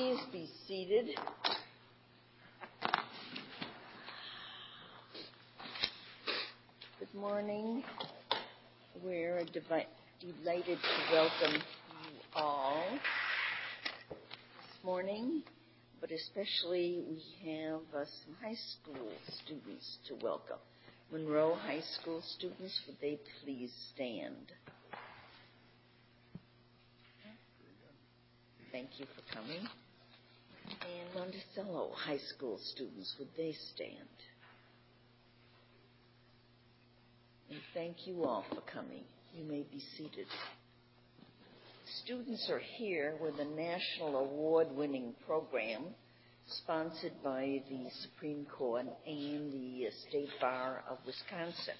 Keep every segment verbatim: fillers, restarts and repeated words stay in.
Please be seated. Good morning. We're devi- delighted to welcome you all this morning, but especially we have uh, some high school students to welcome. Monroe High School students, would they please stand? Thank you for coming. And Monticello High School students, would they stand? And thank you all for coming. You may be seated. Students are here with a national award-winning program sponsored by the Supreme Court and the State Bar of Wisconsin.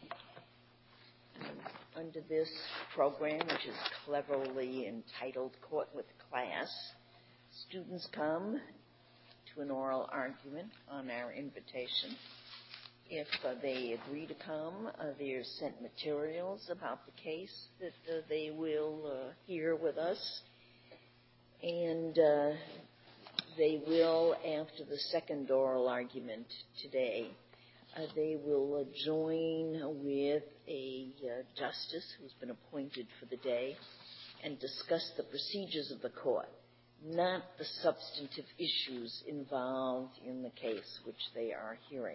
Under this program, which is cleverly entitled Court with Class, students come to an oral argument on our invitation. If uh, they agree to come, uh, they're sent materials about the case that uh, they will uh, hear with us. And uh, they will, after the second oral argument today, uh, they will uh, join with a uh, justice who's been appointed for the day and discuss the procedures of the court, not the substantive issues involved in the case which they are hearing.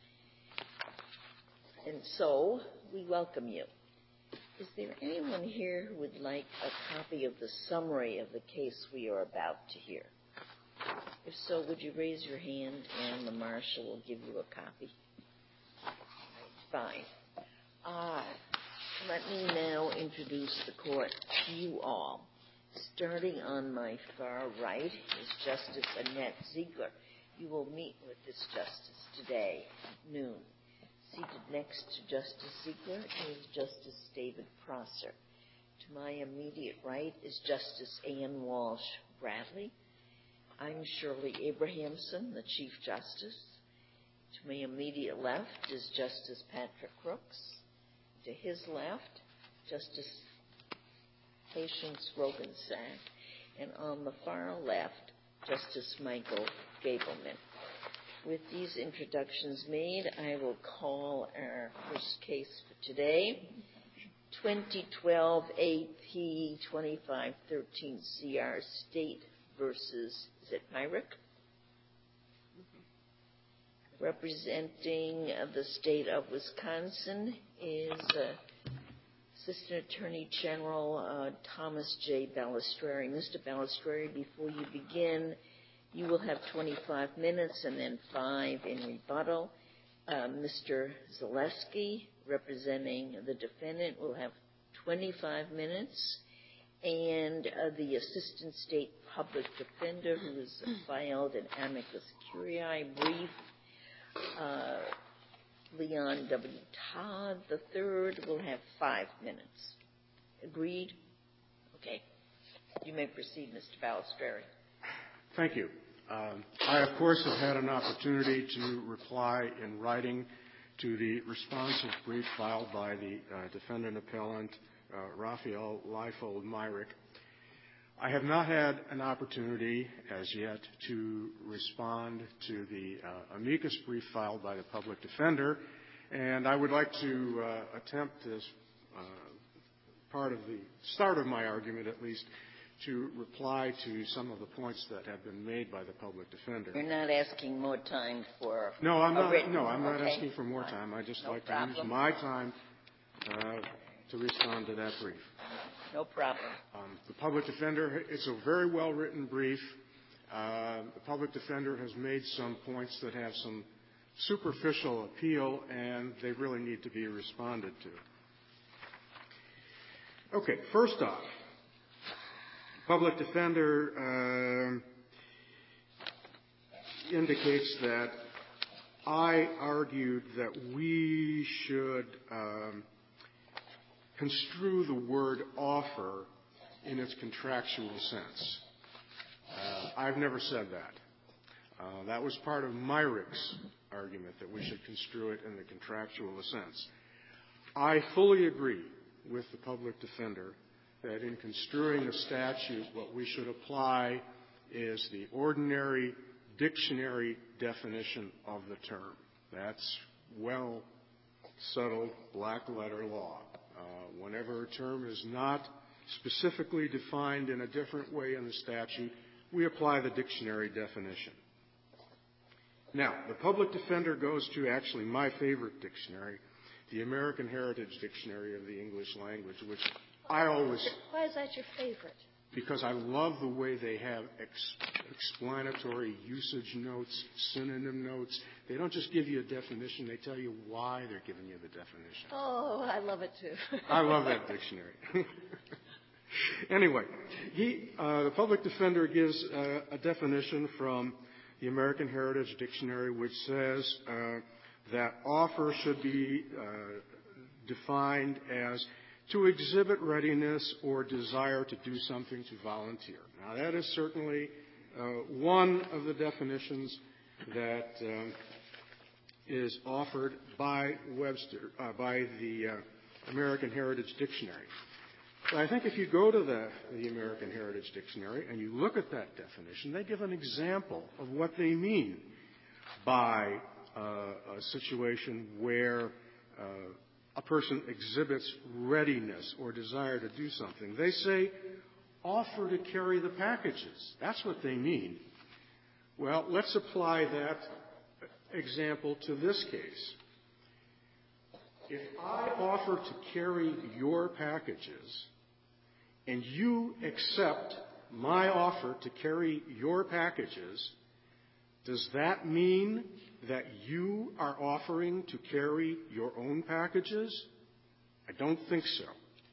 And so, we welcome you. Is there anyone here who would like a copy of the summary of the case we are about to hear? If so, would you raise your hand and the marshal will give you a copy? Fine. Uh, let me now introduce the court to you all. Starting on my far right is Justice Annette Ziegler. You will meet with this justice today at noon. Seated next to Justice Ziegler is Justice David Prosser. To my immediate right is Justice Ann Walsh Bradley. I'm Shirley Abrahamson, the Chief Justice. To my immediate left is Justice Patrick Crooks. To his left, Justice Patience Rogensack. And on the far left, Justice Michael Gableman. With these introductions made, I will call our first case for today, twenty twelve A P twenty-five thirteen C R State versus, is it Myrick? Mm-hmm. Representing uh, the state of Wisconsin is uh, Assistant Attorney General uh, Thomas J. Balistreri. Mister Balistreri, before you begin, you will have twenty-five minutes and then five in rebuttal. Uh, Mister Zaleski, representing the defendant, will have twenty-five minutes. And uh, the Assistant State Public Defender, who has filed an amicus curiae brief, uh, Leon W. Todd the third, will have five minutes. Agreed? Okay. You may proceed, Mister Balistreri. Thank you. Um, I, of course, have had an opportunity to reply in writing to the responsive brief filed by the uh, defendant appellant, uh, Raphael Leifold Myrick. I have not had an opportunity as yet to respond to the uh, amicus brief filed by the public defender, and I would like to uh, attempt as uh, part of the start of my argument, at least, to reply to some of the points that have been made by the public defender. You're not asking more time for no, I'm not. Written, no, I'm not okay. asking for more time. I just no like problem. to use my time uh, to respond to that brief. No problem. Um, the public defender. It's a very well written brief. Uh, the public defender has made some points that have some superficial appeal, and they really need to be responded to. Okay, first off. Public defender uh, indicates that I argued that we should um, construe the word offer in its contractual sense. Uh, I've never said that. Uh, that was part of Myrick's argument, that we should construe it in the contractual sense. I fully agree with the public defender that in construing a statute, what we should apply is the ordinary dictionary definition of the term. That's well settled black letter law. Uh, whenever a term is not specifically defined in a different way in the statute, we apply the dictionary definition. Now, the public defender goes to actually my favorite dictionary, the American Heritage Dictionary of the English Language, which I always... Why is that your favorite? Because I love the way they have ex- explanatory usage notes, synonym notes. They don't just give you a definition, they tell you why they're giving you the definition. Oh, I love it too. I love that dictionary. Anyway, he, uh, the public defender gives uh, a definition from the American Heritage Dictionary which says uh, that offer should be uh, defined as to exhibit readiness or desire to do something, to volunteer. Now, that is certainly uh, one of the definitions that um, is offered by Webster, uh, by the uh, American Heritage Dictionary. But I think if you go to the, the American Heritage Dictionary and you look at that definition, they give an example of what they mean by uh, a situation where uh, a person exhibits readiness or desire to do something. They say, offer to carry the packages. That's what they mean. Well, let's apply that example to this case. If I offer to carry your packages and you accept my offer to carry your packages, does that mean that you are offering to carry your own packages? I don't think so.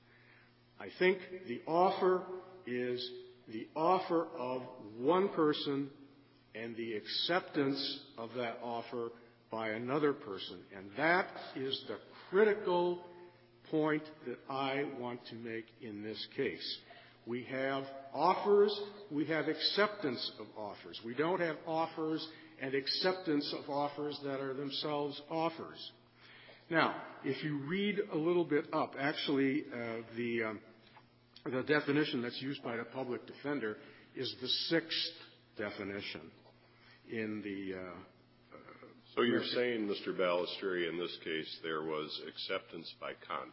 I think the offer is the offer of one person and the acceptance of that offer by another person. And that is the critical point that I want to make in this case. We have offers, we have acceptance of offers. We don't have offers and acceptance of offers that are themselves offers. Now, if you read a little bit up, actually uh, the, um, the definition that's used by the public defender is the sixth definition in the... Uh, So you're saying, Mister Balistrieri, in this case, there was acceptance by conduct?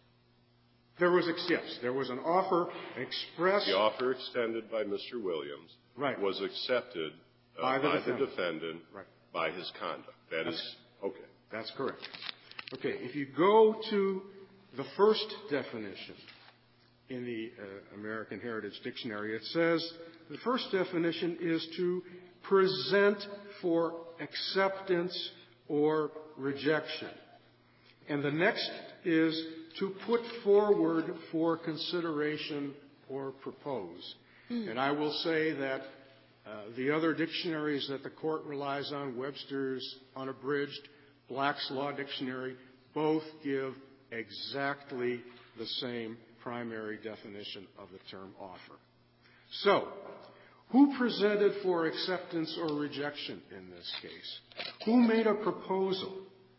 There was, yes, there was an offer expressed... The offer extended by Mister Williams right. was accepted uh, by, the, by defendant. the defendant right. by his conduct. That that's, is, okay. That's correct. Okay, if you go to the first definition in the uh, American Heritage Dictionary, it says the first definition is to present for acceptance or rejection. And the next is to put forward for consideration or propose. Mm. And I will say that uh, the other dictionaries that the court relies on, Webster's Unabridged, Black's Law Dictionary, both give exactly the same primary definition of the term offer. So, who presented for acceptance or rejection in this case? Who made a proposal?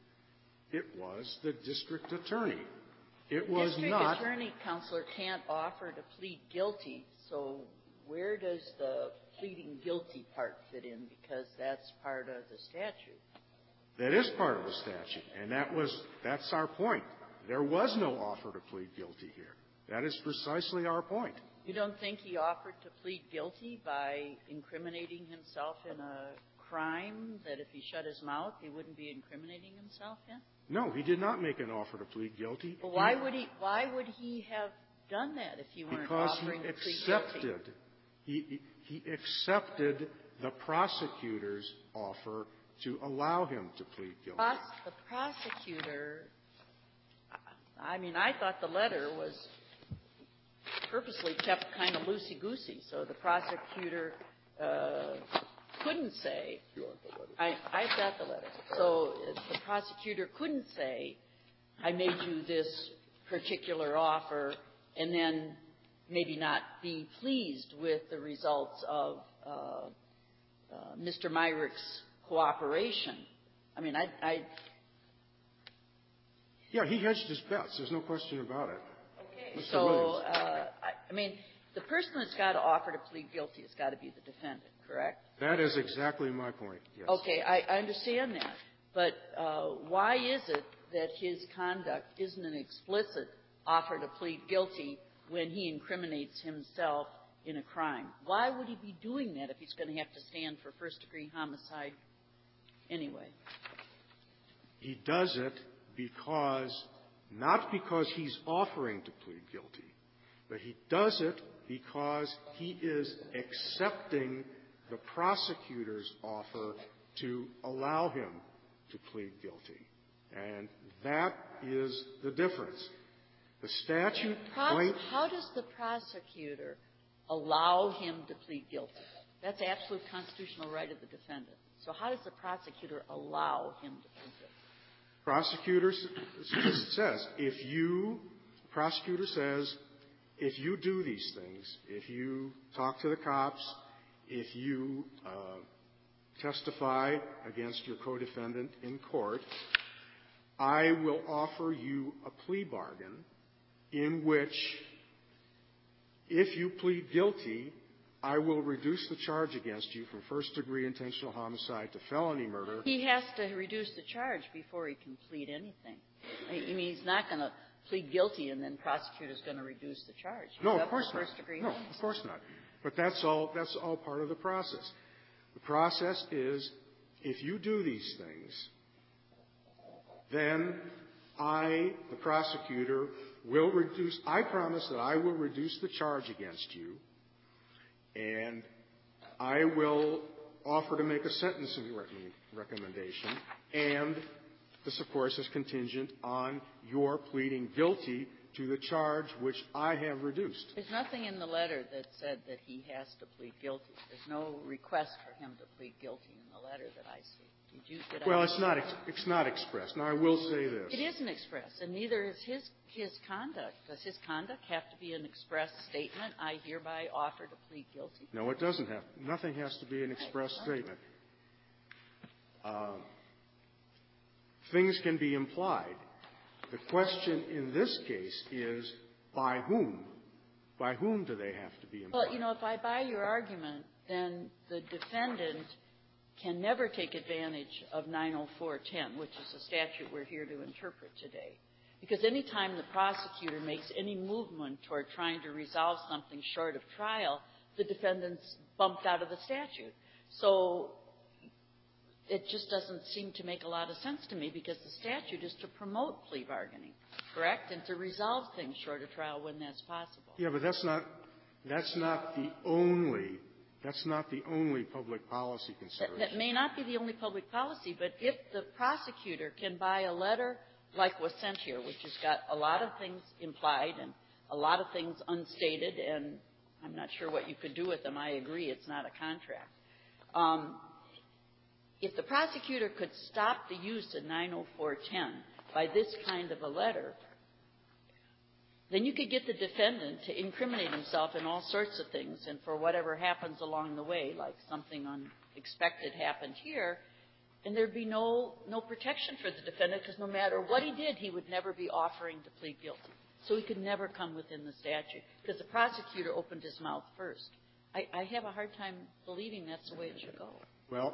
It was the district attorney. It was district not... District attorney, counselor, can't offer to plead guilty. So where does the pleading guilty part fit in? Because that's part of the statute. That is part of the statute. And that was, that's our point. There was no offer to plead guilty here. That is precisely our point. You don't think he offered to plead guilty by incriminating himself in a crime that if he shut his mouth, he wouldn't be incriminating himself in? No, he did not make an offer to plead guilty. Well, why would he, why would he have done that if you weren't because offering he to plead accepted, guilty? He, he accepted the prosecutor's offer to allow him to plead guilty. Pros- the prosecutor, I mean, I thought the letter was purposely kept kind of loosey-goosey, so the prosecutor uh, couldn't say, I, I've got the letter, so the prosecutor couldn't say, I made you this particular offer, and then maybe not be pleased with the results of uh, uh, Mister Myrick's cooperation. I mean, I, I... Yeah, he hedged his bets. There's no question about it. Okay. Mister So, Williams. uh, I, I mean, the person that's got to offer to plead guilty has got to be the defendant, correct? That is exactly my point, yes. Okay, I, I understand that. But uh, why is it that his conduct isn't an explicit offer to plead guilty when he incriminates himself in a crime? Why would he be doing that if he's going to have to stand for first-degree homicide anyway? He does it because, not because he's offering to plead guilty, but he does it because he is accepting the prosecutor's offer to allow him to plead guilty. And that is the difference. The statute Pros- How does the prosecutor allow him to plead guilty? That's absolute constitutional right of the defendant. So how does the prosecutor allow him to plead guilty? Prosecutor says, if you, the prosecutor says, if you do these things, if you talk to the cops, if you uh, testify against your co-defendant in court, I will offer you a plea bargain in which, if you plead guilty, I will reduce the charge against you from first-degree intentional homicide to felony murder. He has to reduce the charge before he can plead anything. I mean, he's not going to plead guilty and then the prosecutor's going to reduce the charge. He's no, of course not. First-degree No, homicide. of course not. But that's all, that's all part of the process. The process is, if you do these things, then I, the prosecutor, will reduce, I promise that I will reduce the charge against you, and I will offer to make a sentencing recommendation, and this, of course, is contingent on your pleading guilty to the charge which I have reduced. There's nothing in the letter that said that he has to plead guilty. There's no request for him to plead guilty in the letter that I see. Did you, did well, I it's not, it's not expressed. Now, I will say this. It isn't expressed, and neither is his, his conduct. Does his conduct have to be an express statement, I hereby offer to plead guilty? No, it doesn't have. Nothing has to be an express statement. Uh, things can be implied. The question in this case is, by whom? By whom do they have to be implied? Well, you know, if I buy your argument, then the defendant can never take advantage of nine oh four ten, which is a statute we're here to interpret today. Because any time the prosecutor makes any movement toward trying to resolve something short of trial, the defendant's bumped out of the statute. So it just doesn't seem to make a lot of sense to me, because the statute is to promote plea bargaining, correct? And to resolve things short of trial when that's possible. Yeah, but that's not, that's not the only That's not the only public policy consideration. That, that may not be the only public policy, but if the prosecutor can buy a letter like was sent here, which has got a lot of things implied and a lot of things unstated, and I'm not sure what you could do with them. I agree, it's not a contract. Um, if the prosecutor could stop the use of nine oh four ten by this kind of a letter, then you could get the defendant to incriminate himself in all sorts of things, and for whatever happens along the way, like something unexpected happened here, and there'd be no no protection for the defendant, because no matter what he did, he would never be offering to plead guilty. So he could never come within the statute, because the prosecutor opened his mouth first. I, I have a hard time believing that's the way it should go. Well,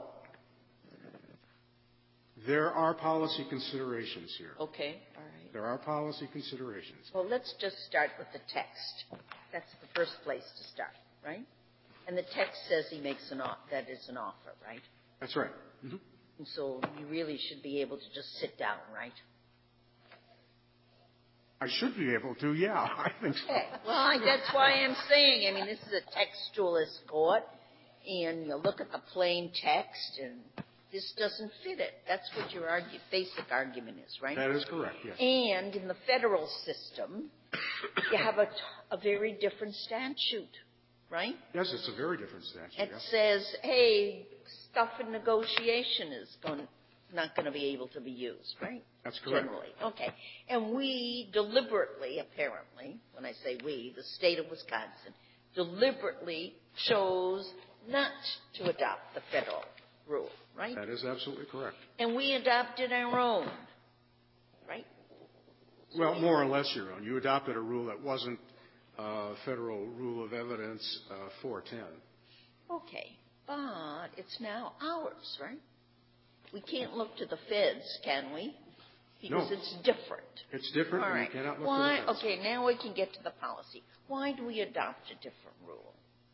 there are policy considerations here. Okay, all right. There are policy considerations. Well, let's just start with the text. That's the first place to start, right? And the text says he makes an offer. That is an offer, right? That's right. Mm-hmm. And so you really should be able to just sit down, right? I should be able to, yeah. I think so. Okay. Well, I, that's why I'm saying, I mean, this is a textualist court, and you look at the plain text, and this doesn't fit it. That's what your argue, basic argument is, right? That is correct, yes. And in the federal system, you have a, a very different statute, right? Yes, it's a very different statute. It yeah. says, hey, stuff in negotiation is going, not going to be able to be used, right? That's correct. Generally. Okay. And we deliberately, apparently, when I say we, the state of Wisconsin, deliberately chose not to adopt the federal rule, right? That is absolutely correct. And we adopted our own, right? Well, more or less your own. You adopted a rule that wasn't uh, Federal Rule of Evidence uh, four ten. Okay, but it's now ours, right? We can't look to the feds, can we? Because No. it's different. It's different, All and right. you cannot look Why? to the feds. Okay, now we can get to the policy. Why do we adopt a different rule?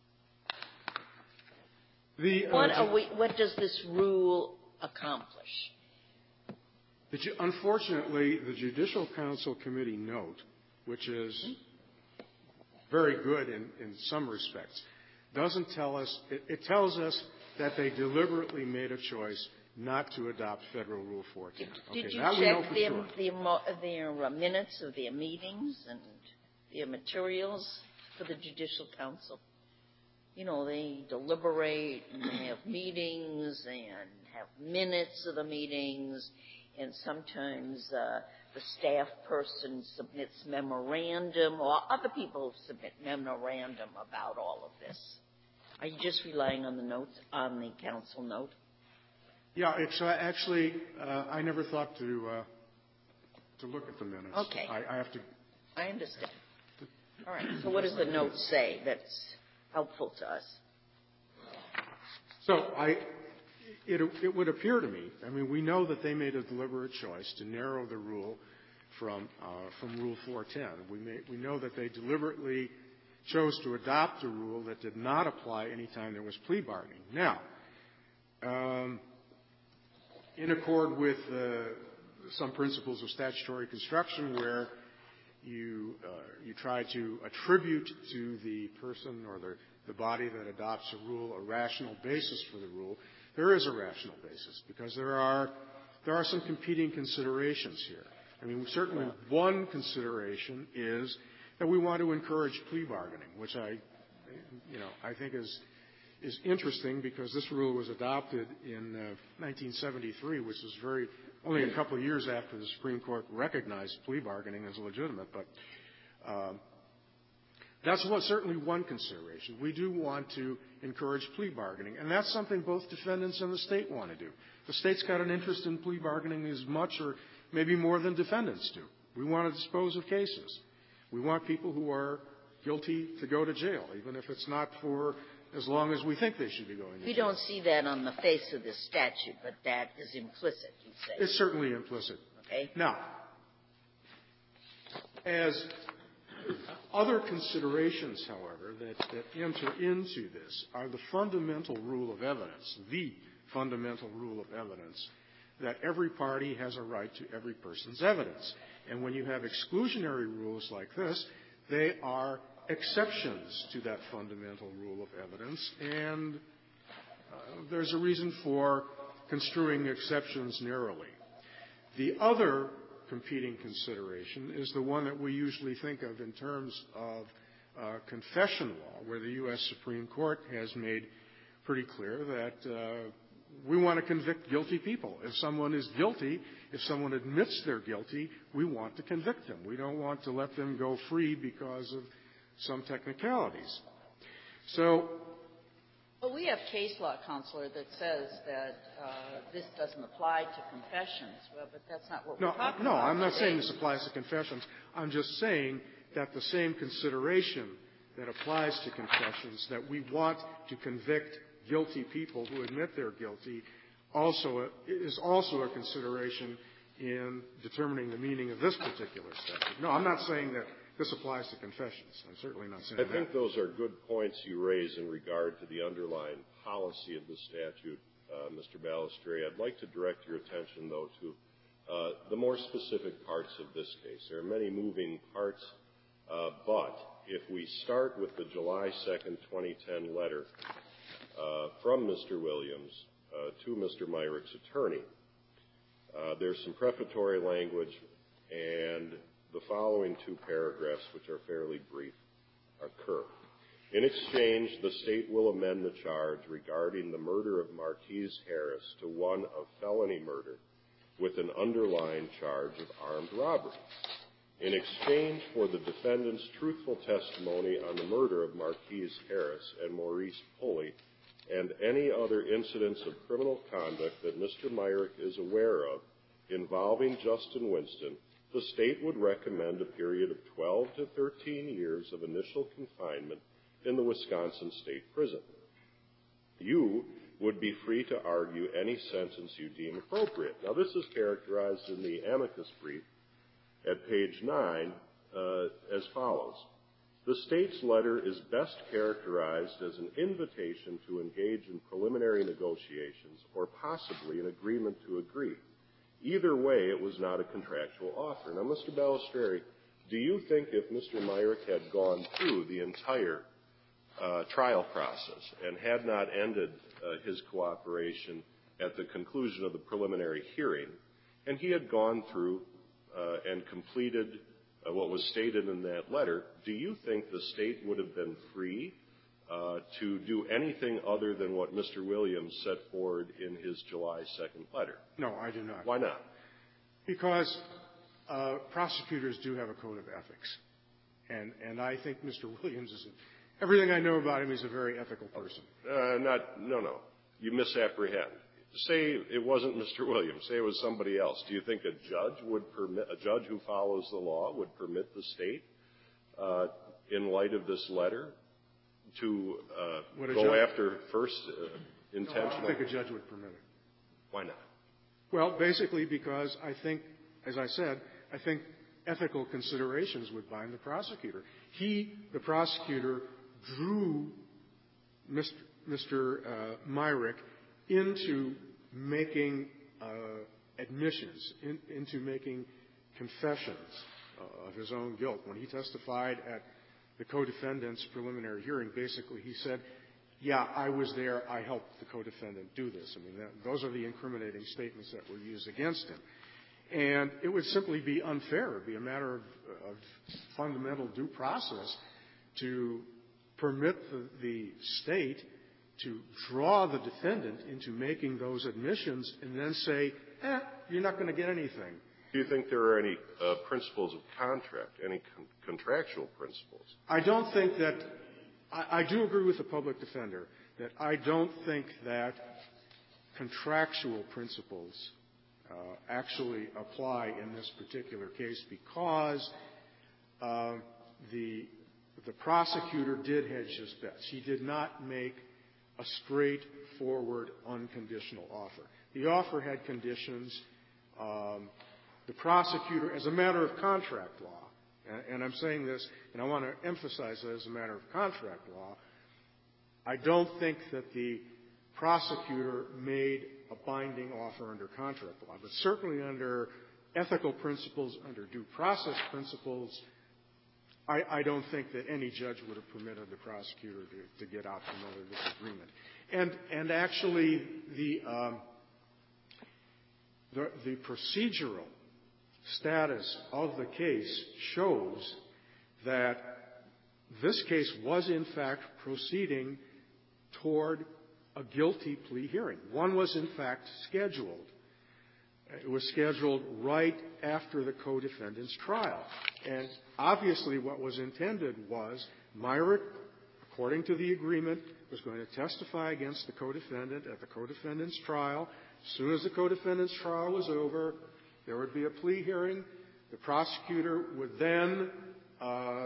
The, uh, What are we? What does this rule accomplish? the ju- unfortunately, the Judicial Council Committee note, which is very good in, in some respects, doesn't tell us, it, it tells us that they deliberately made a choice not to adopt Federal Rule four ten. Okay, Did you that we know check for their, sure. their, mo- their uh, minutes of their meetings and their materials for the Judicial Council? You know, they deliberate and they have meetings and have minutes of the meetings, and sometimes uh, the staff person submits memorandum, or other people submit memorandum about all of this. Are you just relying on the notes, on the council note? Yeah, it's uh, actually, uh, I never thought to uh, to look at the minutes. Okay. I, I have to. I understand. All right. So what does the note say that's helpful to us? So I, it, it would appear to me, I mean, we know that they made a deliberate choice to narrow the rule from uh, from Rule four ten. We may, we know that they deliberately chose to adopt a rule that did not apply any time there was plea bargaining. Now, um, in accord with uh, some principles of statutory construction, where you uh, you try to attribute to the person or the, the body that adopts a rule a rational basis for the rule, there is a rational basis because there are there are some competing considerations here. I mean, certainly one consideration is that we want to encourage plea bargaining, which I, you know, I think is is interesting because this rule was adopted in uh, nineteen seventy-three, which is very only a couple of years after the Supreme Court recognized plea bargaining as legitimate. But um, that's what, certainly one consideration. We do want to encourage plea bargaining, and that's something both defendants and the state want to do. The state's got an interest in plea bargaining as much or maybe more than defendants do. We want to dispose of cases. We want people who are guilty to go to jail, even if it's not for as long as we think they should be going to jail. We don't see that on the face of this statute, but that is implicit, you say. It's certainly implicit. Okay. Now, as other considerations, however, that, that enter into this are the fundamental rule of evidence, the fundamental rule of evidence, that every party has a right to every person's evidence. And when you have exclusionary rules like this, they are exceptions to that fundamental rule of evidence, and uh, there's a reason for construing exceptions narrowly. The other competing consideration is the one that we usually think of in terms of uh, confession law, where the U S Supreme Court has made pretty clear that uh, we want to convict guilty people. If someone is guilty, if someone admits they're guilty, we want to convict them. We don't want to let them go free because of some technicalities. So, Well, we have case law, Counselor, that says that uh, this doesn't apply to confessions. Well, but that's not what no, we're talking no, about. I'm not today. saying this applies to confessions. I'm just saying that the same consideration that applies to confessions, that we want to convict guilty people who admit they're guilty, also is also a consideration in determining the meaning of this particular statute. No, I'm not saying that this applies to confessions. I'm certainly not saying I that. think those are good points you raise in regard to the underlying policy of the statute, uh, Mister Balistreri. I'd like to direct your attention, though, to uh, the more specific parts of this case. There are many moving parts, uh, but if we start with the July second, twenty ten letter uh, from Mister Williams uh, to Mister Myrick's attorney, uh, there's some prefatory language, and the following two paragraphs, which are fairly brief, occur. In exchange, the state will amend the charge regarding the murder of Marquise Harris to one of felony murder with an underlying charge of armed robbery. In exchange for the defendant's truthful testimony on the murder of Marquise Harris and Maurice Pulley and any other incidents of criminal conduct that Mister Myrick is aware of involving Justin Winston, the state would recommend a period of twelve to thirteen years of initial confinement in the Wisconsin State Prison. You would be free to argue any sentence you deem appropriate. Now, this is characterized in the amicus brief at page nine uh, as follows. The state's letter is best characterized as an invitation to engage in preliminary negotiations or possibly an agreement to agree. Either way, it was not a contractual offer. Now, Mister Balistreri, do you think if Mister Myrick had gone through the entire uh, trial process and had not ended uh, his cooperation at the conclusion of the preliminary hearing, and he had gone through uh, and completed uh, what was stated in that letter, do you think the state would have been free uh, to do anything other than what Mister Williams set forward in his July second letter? No, I do not. Why not? Because uh, prosecutors do have a code of ethics. And, and I think Mister Williams is, a, everything I know about him, he's a very ethical person. Uh, not, no, no. You misapprehend. Say it wasn't Mister Williams. Say it was somebody else. Do you think a judge would permit, a judge who follows the law would permit the state, uh, in light of this letter, to uh, go judge, after first uh, intentional? No, I don't think a judge would permit it. Why not? Well, basically because I think, as I said, I think ethical considerations would bind the prosecutor. He, the prosecutor, drew Mister Mister Uh, Myrick into making uh, admissions, in, into making confessions uh, of his own guilt. When he testified at the co-defendant's preliminary hearing, basically he said, yeah, I was there, I helped the co-defendant do this. I mean, that, those are the incriminating statements that were used against him. And it would simply be unfair. It would be a matter of, of fundamental due process to permit the, the state to draw the defendant into making those admissions and then say, eh, you're not going to get anything. Do you think there are any uh, principles of contract, any con- contractual principles? I don't think that I, I do agree with the public defender that I don't think that contractual principles uh, actually apply in this particular case because uh, the the prosecutor did hedge his bets. He did not make a straightforward, unconditional offer. The offer had conditions. Um, the prosecutor, as a matter of contract law, and, and I'm saying this, and I want to emphasize that as a matter of contract law, I don't think that the prosecutor made a binding offer under contract law, but certainly under ethical principles, under due process principles, I, I don't think that any judge would have permitted the prosecutor to, to get out from under this agreement. And, and actually, the, um, the, the procedural status of the case shows that this case was, in fact, proceeding toward a guilty plea hearing. One was, in fact, scheduled. It was scheduled right after the co-defendant's trial. And obviously what was intended was Myrick, according to the agreement, was going to testify against the co-defendant at the co-defendant's trial. As soon as the co-defendant's trial was over, there would be a plea hearing. The prosecutor would then uh,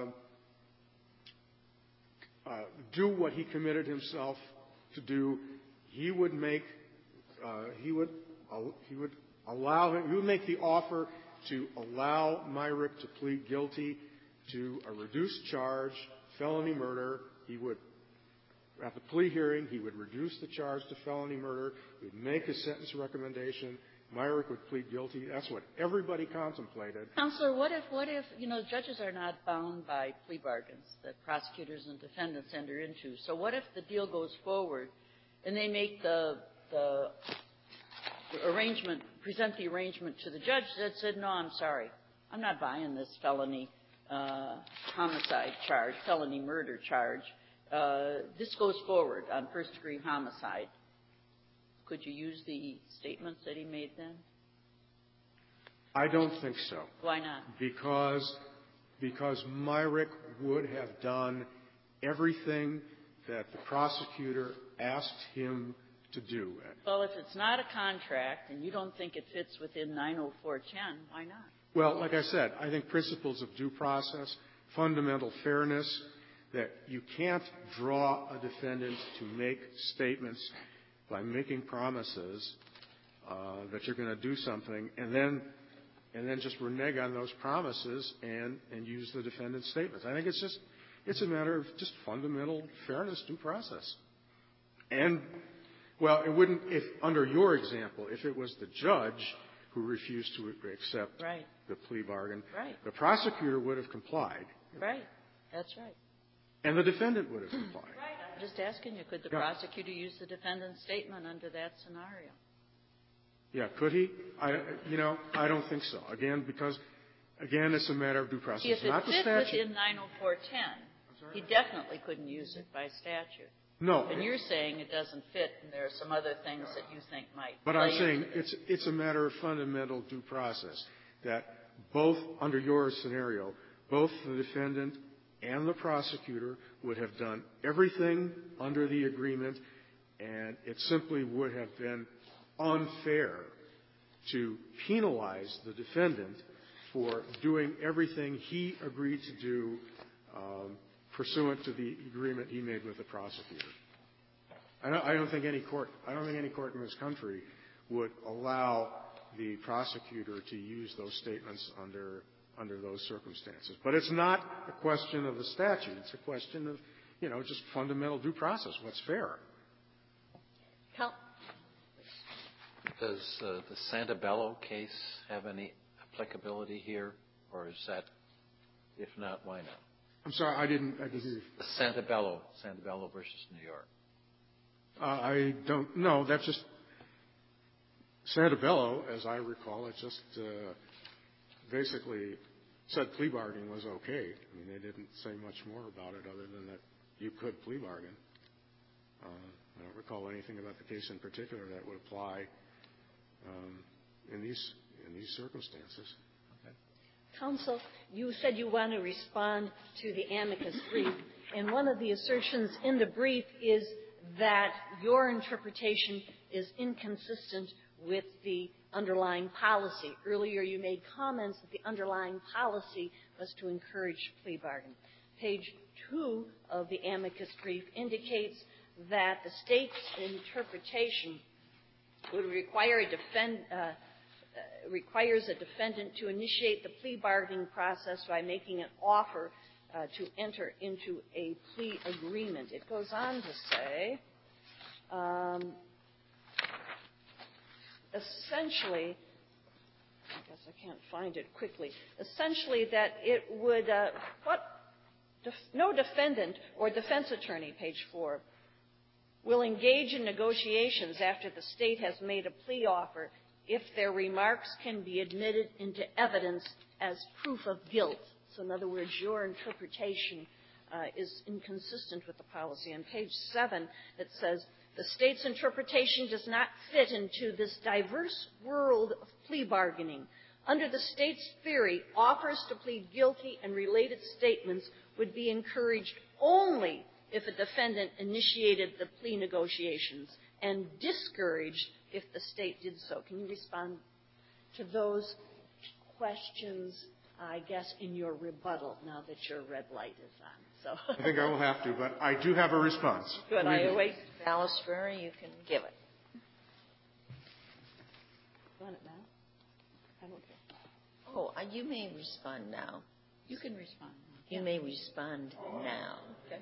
uh, do what he committed himself to do. He would make, uh, he would, uh, he would allow him, he would make the offer to allow Myrick to plead guilty to a reduced charge, felony murder. He would, at the plea hearing, he would reduce the charge to felony murder. He would make a sentence recommendation. Myrick would plead guilty. That's what everybody contemplated. Counselor, what if, what if, you know, judges are not bound by plea bargains that prosecutors and defendants enter into. So what if the deal goes forward and they make the, the arrangement, present the arrangement to the judge that said, no, I'm sorry, I'm not buying this felony uh, homicide charge, felony murder charge. Uh, this goes forward on first-degree homicide. Could you use the statements that he made then? I don't think so. Why not? Because, because Myrick would have done everything that the prosecutor asked him to do. Well, if it's not a contract and you don't think it fits within nine oh four ten, why not? Well, like I said, I think principles of due process, fundamental fairness, that you can't draw a defendant to make statements by making promises uh, that you're going to do something and then and then just renege on those promises and, and use the defendant's statements. I think it's just it's a matter of just fundamental fairness, due process. And, well, it wouldn't, if under your example, if it was the judge who refused to accept right. the plea bargain, right. the prosecutor would have complied. Right. That's right. And the defendant would have complied. Right. I'm just asking you, could the yeah. prosecutor use the defendant's statement under that scenario? Yeah, could he? I, you know, I don't think so. Again, because, again, it's a matter of due process. If it not the fit statute. within nine oh four ten, he definitely couldn't use it by statute. No. And you're saying it doesn't fit, and there are some other things that you think might. But I'm saying it's it's a matter of fundamental due process that both under your scenario, both the defendant and the prosecutor would have done everything under the agreement, and it simply would have been unfair to penalize the defendant for doing everything he agreed to do um, pursuant to the agreement he made with the prosecutor. I don't, I don't think any court, I don't think any court in this country would allow the prosecutor to use those statements under under those circumstances. But it's not a question of the statute. It's a question of, you know, just fundamental due process. What's fair? How? Does uh, the Santabello case have any applicability here, or is that, if not, why not? I'm sorry, I didn't. I didn't hear you. The Santabello, Santabello versus New York. Uh, I don't know. That's just Santabello, as I recall. It just uh, basically said plea bargaining was okay. I mean, they didn't say much more about it other than that you could plea bargain. Uh, I don't recall anything about the case in particular that would apply um, in these in these circumstances. Counsel, you said you want to respond to the amicus brief, and one of the assertions in the brief is that your interpretation is inconsistent with the underlying policy. Earlier you made comments that the underlying policy was to encourage plea bargain. Page two of the amicus brief indicates that the state's interpretation would require a defend, uh, Uh, requires a defendant to initiate the plea bargaining process by making an offer uh, to enter into a plea agreement. It goes on to say, um, essentially, I guess I can't find it quickly, essentially that it would, uh, what, def- no defendant or defense attorney, page four, will engage in negotiations after the state has made a plea offer if their remarks can be admitted into evidence as proof of guilt. So in other words, your interpretation uh, is inconsistent with the policy. On page seven, it says, the state's interpretation does not fit into this diverse world of plea bargaining. Under the state's theory, offers to plead guilty and related statements would be encouraged only if a defendant initiated the plea negotiations and discouraged if the state did so. Can you respond to those questions, I guess, in your rebuttal now that your red light is on? So I think I will have to, but I do have a response. Good. I await. Ballesferry, you can give it. You want it now? I don't care. Oh, uh, you may respond now. You can respond. You may respond now. Okay.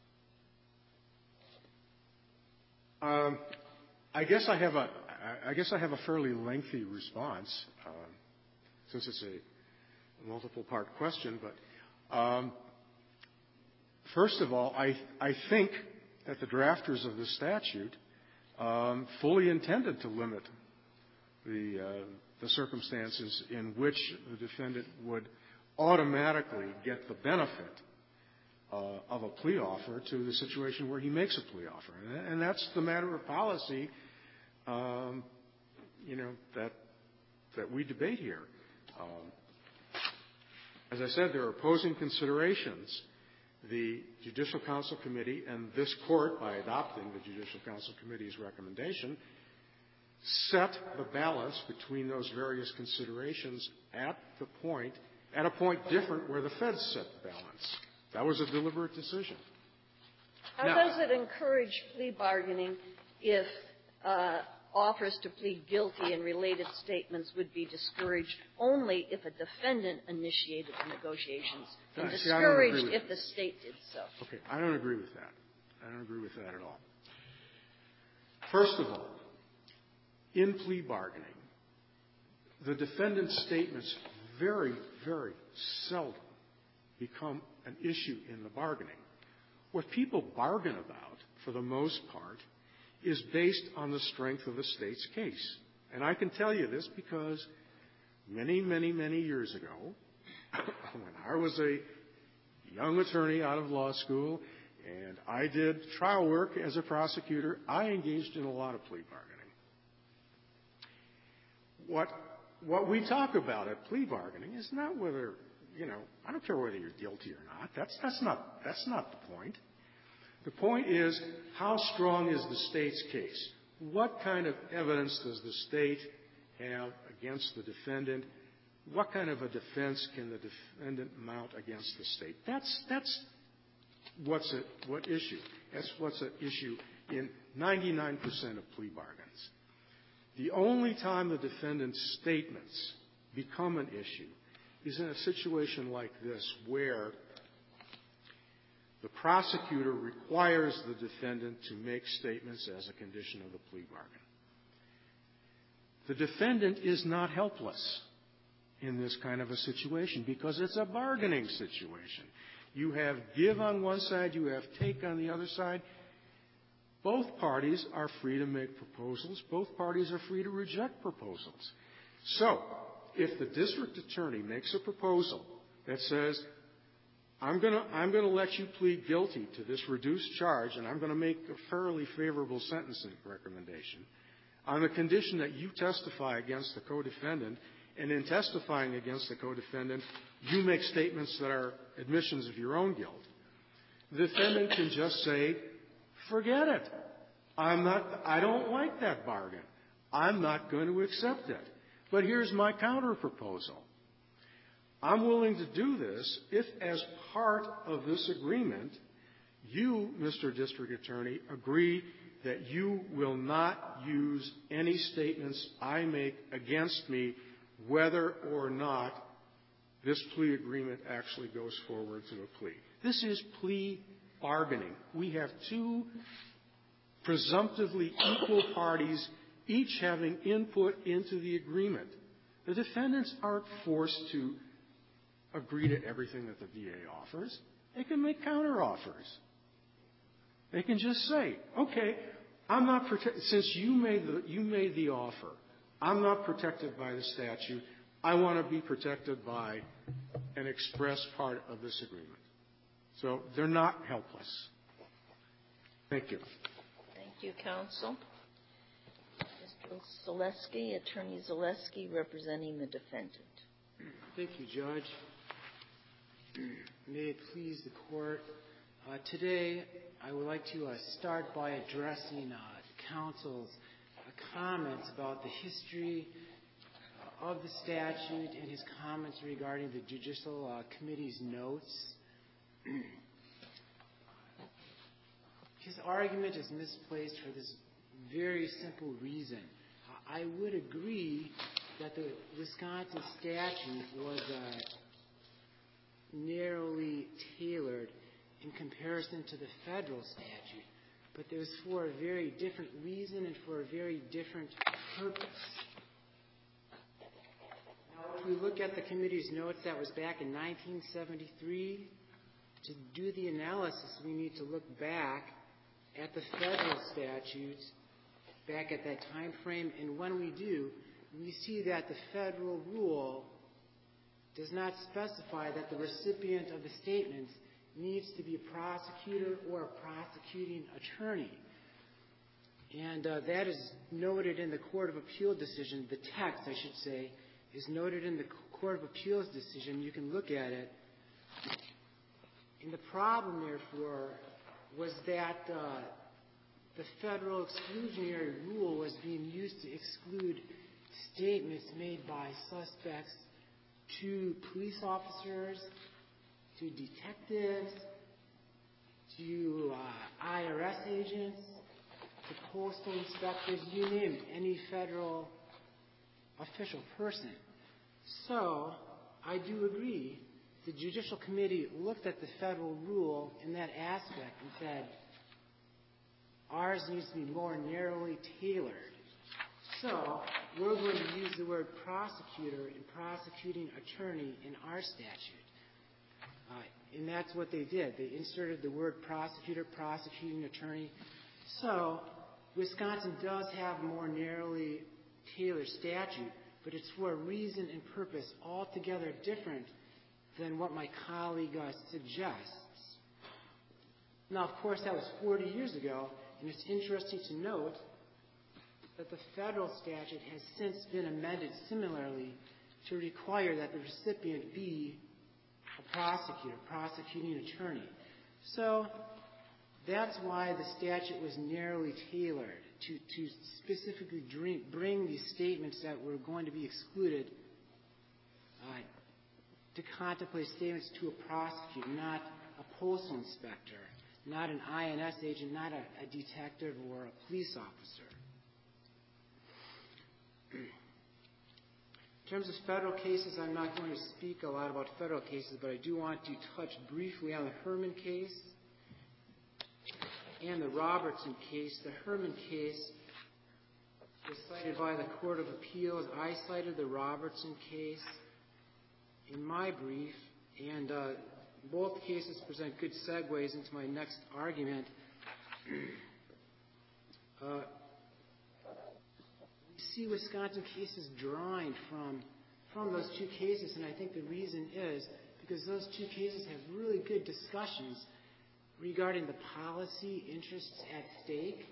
Um, I guess I have a, I guess I have a fairly lengthy response, uh, since it's a multiple-part question. But um, first of all, I, I think that the drafters of the statute um, fully intended to limit the, uh, the circumstances in which the defendant would automatically get the benefit Uh, of a plea offer to the situation where he makes a plea offer. And, and that's the matter of policy, um, you know, that that we debate here. Um, as I said, there are opposing considerations. The Judicial Council Committee and this Court, by adopting the Judicial Council Committee's recommendation, set the balance between those various considerations at the point, at a point different where the feds set the balance. That was a deliberate decision. How Now, does it encourage plea bargaining if uh, offers to plead guilty and related statements would be discouraged only if a defendant initiated the negotiations and See, I don't agree discouraged with if that. the state did so? Okay, I don't agree with that. I don't agree with that at all. First of all, in plea bargaining, the defendant's statements very, very seldom become an issue in the bargaining. What people bargain about, for the most part, is based on the strength of the state's case. And I can tell you this because many, many, many years ago, when I was a young attorney out of law school and I did trial work as a prosecutor, I engaged in a lot of plea bargaining. What, what we talk about at plea bargaining is not whether, you know, I don't care whether you're guilty or not. That's, that's not, that's not the point. The point is, how strong is the state's case? What kind of evidence does the state have against the defendant? What kind of a defense can the defendant mount against the state? That's, that's what's at what issue. That's what's at issue in ninety-nine percent of plea bargains. The only time the defendant's statements become an issue is in a situation like this where the prosecutor requires the defendant to make statements as a condition of the plea bargain. The defendant is not helpless in this kind of a situation because it's a bargaining situation. You have give on one side, you have take on the other side. Both parties are free to make proposals. Both parties are free to reject proposals. So, if the district attorney makes a proposal that says, I'm going to I'm going to let you plead guilty to this reduced charge, and I'm going to make a fairly favorable sentencing recommendation on the condition that you testify against the co-defendant, and in testifying against the co-defendant, you make statements that are admissions of your own guilt, the defendant can just say, forget it. I'm not, I don't like that bargain. I'm not going to accept it. But here's my counter-proposal. I'm willing to do this if, as part of this agreement, you, Mister District Attorney, agree that you will not use any statements I make against me, whether or not this plea agreement actually goes forward to a plea. This is plea bargaining. We have two presumptively equal parties, each having input into the agreement. The defendants aren't forced to agree to everything that the V A offers. They can make counteroffers. They can just say, okay, I'm not protected, since you made the, you made the offer, I'm not protected by the statute. I want to be protected by an express part of this agreement. So they're not helpless. Thank you. Thank you, counsel. Mister Zaleski, Attorney Zaleski, representing the defendant. Thank you, Judge. May it please the Court. Uh, today, I would like to uh, start by addressing uh, counsel's uh, comments about the history uh, of the statute and his comments regarding the Judicial uh, Committee's notes. His argument is misplaced for this very simple reason. I would agree that the Wisconsin statute was uh, narrowly tailored in comparison to the federal statute, but it was for a very different reason and for a very different purpose. Now, if we look at the committee's notes, that was back in nineteen seventy-three. To do the analysis, we need to look back at the federal statutes back at that time frame, and when we do, we see that the federal rule does not specify that the recipient of the statements needs to be a prosecutor or a prosecuting attorney. And uh, that is noted in the Court of Appeal decision. The text, I should say, is noted in the Court of Appeals decision. You can look at it. And the problem, therefore, was that uh, the federal exclusionary rule was being used to exclude statements made by suspects to police officers, to detectives, to uh, I R S agents, to postal inspectors, you name it, any federal official person. So I do agree. The Judicial Committee looked at the federal rule in that aspect and said, ours needs to be more narrowly tailored. So we're going to use the word prosecutor and prosecuting attorney in our statute. Uh, and that's what they did. They inserted the word prosecutor, prosecuting attorney. So Wisconsin does have a more narrowly tailored statute, but it's for a reason and purpose altogether different than what my colleague uh, suggests. Now, of course, that was forty years ago, and it's interesting to note that the federal statute has since been amended similarly to require that the recipient be a prosecutor, prosecuting attorney. So that's why the statute was narrowly tailored to, to specifically bring, bring these statements that were going to be excluded uh, to contemplate statements to a prosecutor, not a postal inspector, not an I N S agent, not a, a detective or a police officer. In terms of federal cases, I'm not going to speak a lot about federal cases, but I do want to touch briefly on the Herman case and the Robertson case. The Herman case was cited by the Court of Appeals. I cited the Robertson case in my brief, and uh, both cases present good segues into my next argument. uh, we see Wisconsin cases drawing from, from those two cases, and I think the reason is because those two cases have really good discussions regarding the policy interests at stake.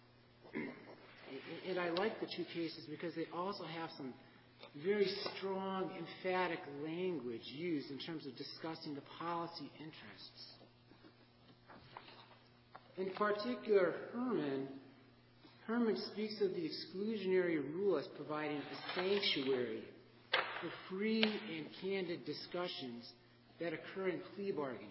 And I like the two cases because they also have some very strong, emphatic language used in terms of discussing the policy interests. In particular, Herman, Herman speaks of the exclusionary rule as providing a sanctuary for free and candid discussions that occur in plea bargaining.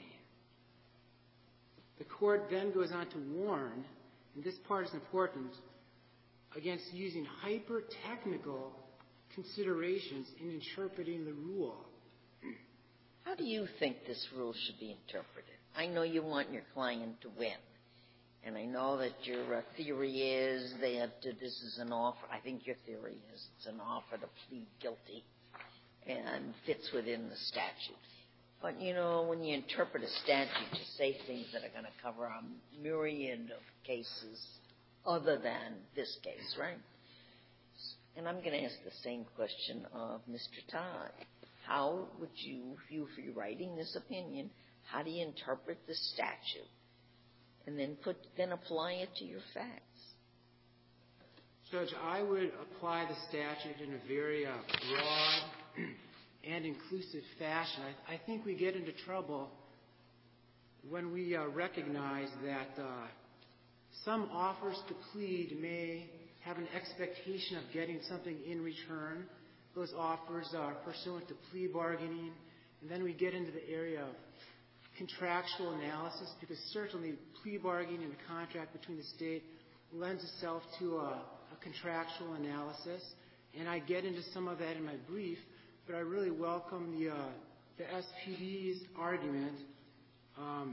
The court then goes on to warn, and this part is important, against using hyper-technical considerations in interpreting the rule. How do you think this rule should be interpreted? I know you want your client to win, and I know that your uh, theory is they have to, this is an offer, I think your theory is it's an offer to plead guilty and fits within the statute. But, you know, when you interpret a statute, you say things that are going to cover a myriad of cases other than this case, right? And I'm going to ask the same question of Mister Todd. How would you, if you were writing this opinion, how do you interpret the statute and then put, then apply it to your facts? Judge, I would apply the statute in a very uh, broad and inclusive fashion. I, I think we get into trouble when we uh, recognize that uh, some offers to plead may have an expectation of getting something in return. Those offers are pursuant to plea bargaining. And then we get into the area of contractual analysis, because certainly plea bargaining and a contract between the state lends itself to a, a contractual analysis. And I get into some of that in my brief, but I really welcome the, uh, the S P D's argument um,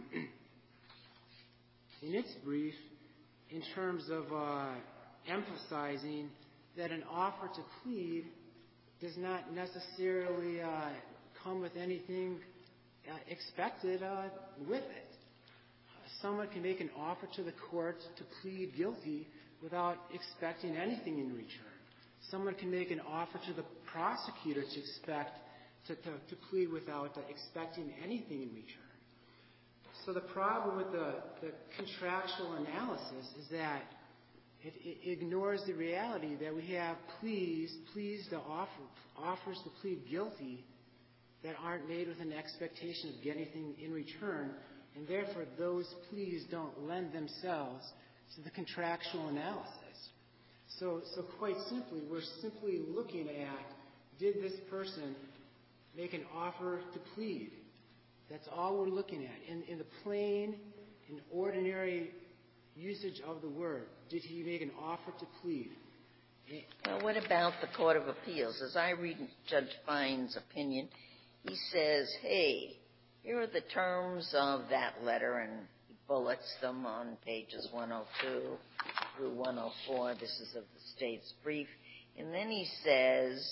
in its brief in terms of uh, emphasizing that an offer to plead does not necessarily uh, come with anything uh, expected uh, with it. Someone can make an offer to the court to plead guilty without expecting anything in return. Someone can make an offer to the prosecutor to expect to, to, to plead without uh, expecting anything in return. So the problem with the, the contractual analysis is that it, it ignores the reality that we have pleas, pleas to offer, offers to plead guilty that aren't made with an expectation of getting anything in return, and therefore those pleas don't lend themselves to the contractual analysis. So, so quite simply, we're simply looking at, did this person make an offer to plead? That's all we're looking at. In, in the plain and ordinary usage of the word, did he make an offer to plead? Well, what about the Court of Appeals? As I read Judge Fine's opinion, he says, hey, here are the terms of that letter, and he bullets them on pages one oh two through one oh four. This is of the state's brief. And then he says,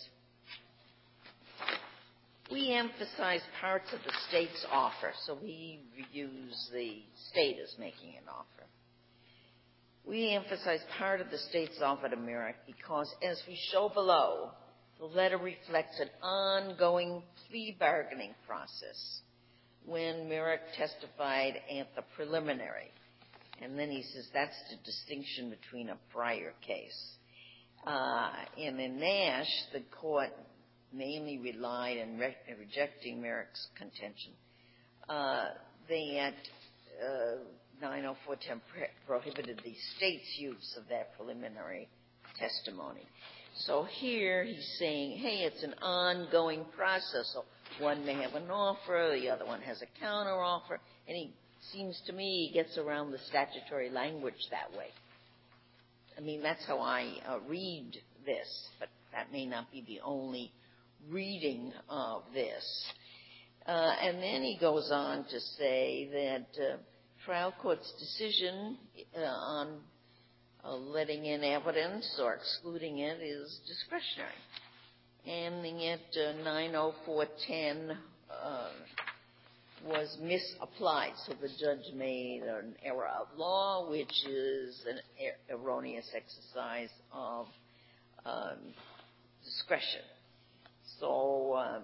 we emphasize parts of the state's offer. So he reviews the state as making an offer. We emphasize part of the state's offer to Merrick because, as we show below, the letter reflects an ongoing plea bargaining process when Merrick testified at the preliminary. And then he says that's the distinction between a prior case. Uh, and in Nash, the court mainly relied on re- rejecting Merrick's contention. Uh, they at uh, nine oh four ten prohibited the state's use of that preliminary testimony. So here he's saying, hey, it's an ongoing process. So one may have an offer, the other one has a counteroffer, and he seems to me he gets around the statutory language that way. I mean, that's how I uh, read this, but that may not be the only reading of this. Uh, and then he goes on to say that uh, trial court's decision uh, on uh, letting in evidence or excluding it is discretionary. And at uh, nine oh four ten uh, was misapplied. So the judge made an error of law, which is an er- erroneous exercise of um, discretion. So um,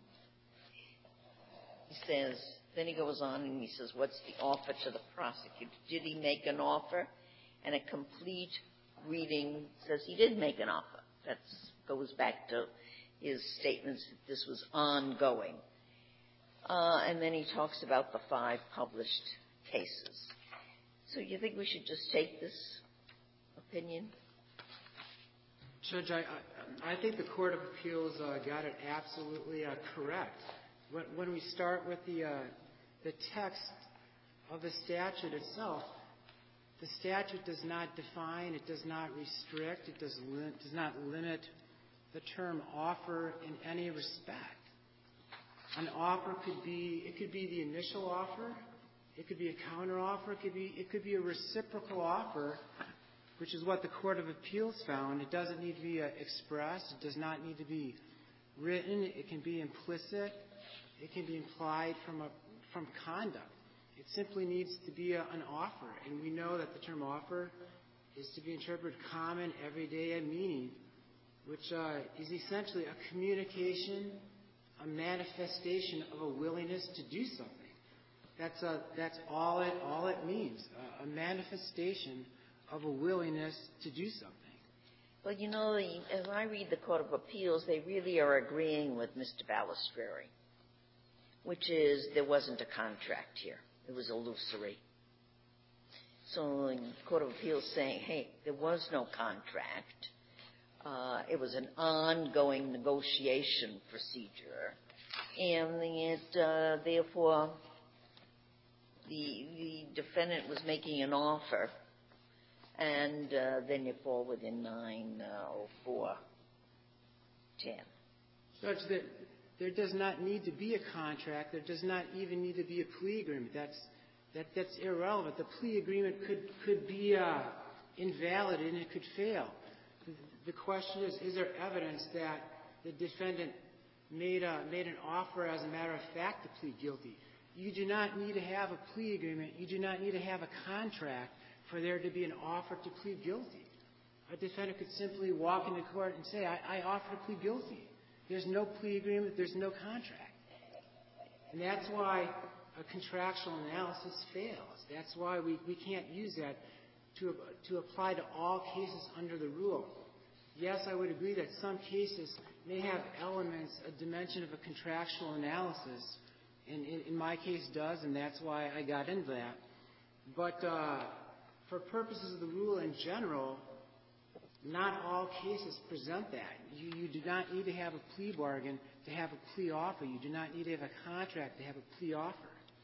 he says, then he goes on and he says, what's the offer to the prosecutor? Did he make an offer? And a complete reading says he did make an offer. That goes back to his statements that this was ongoing. Uh, and then he talks about the five published cases. So you think we should just take this opinion? Judge, I, I, I think the Court of Appeals uh, got it absolutely uh, correct. When, when we start with the, uh, the text of the statute itself, the statute does not define, it does not restrict, it does, li- does not limit the term offer in any respect. An offer could be, it could be the initial offer, it could be a counteroffer, it could be, it could be a reciprocal offer, which is what the Court of Appeals found. It doesn't need to be uh, expressed, it does not need to be written, it can be implicit, it can be implied from a, from conduct. It simply needs to be a, an offer, and we know that the term offer is to be interpreted common, everyday meaning, which uh, is essentially a communication, a manifestation of a willingness to do something. That's a, that's all it all it means, uh, a manifestation of a willingness to do something. Well, you know, the, as I read the Court of Appeals, they really are agreeing with Mister Balistreri, which is there wasn't a contract here. It was illusory. So the Court of Appeals saying, hey, there was no contract. Uh, it was an ongoing negotiation procedure. And it, uh, therefore, the, the defendant was making an offer. And uh, then you fall within nine oh four ten. Judge, there, there does not need to be a contract. There does not even need to be a plea agreement. That's, that, that's irrelevant. The plea agreement could, could be uh, invalid and it could fail. The, the question is, is there evidence that the defendant made, a, made an offer as a matter of fact to plead guilty? You do not need to have a plea agreement. You do not need to have a contract for there to be an offer to plead guilty. A defendant could simply walk into court and say, I, I offer to plead guilty. There's no plea agreement. There's no contract. And that's why a contractual analysis fails. That's why we, we can't use that to, to apply to all cases under the rule. Yes, I would agree that some cases may have elements, a dimension of a contractual analysis, and in, in my case does, and that's why I got into that. But uh, for purposes of the rule in general, not all cases present that. You, you do not need to have a plea bargain to have a plea offer. You do not need to have a contract to have a plea offer.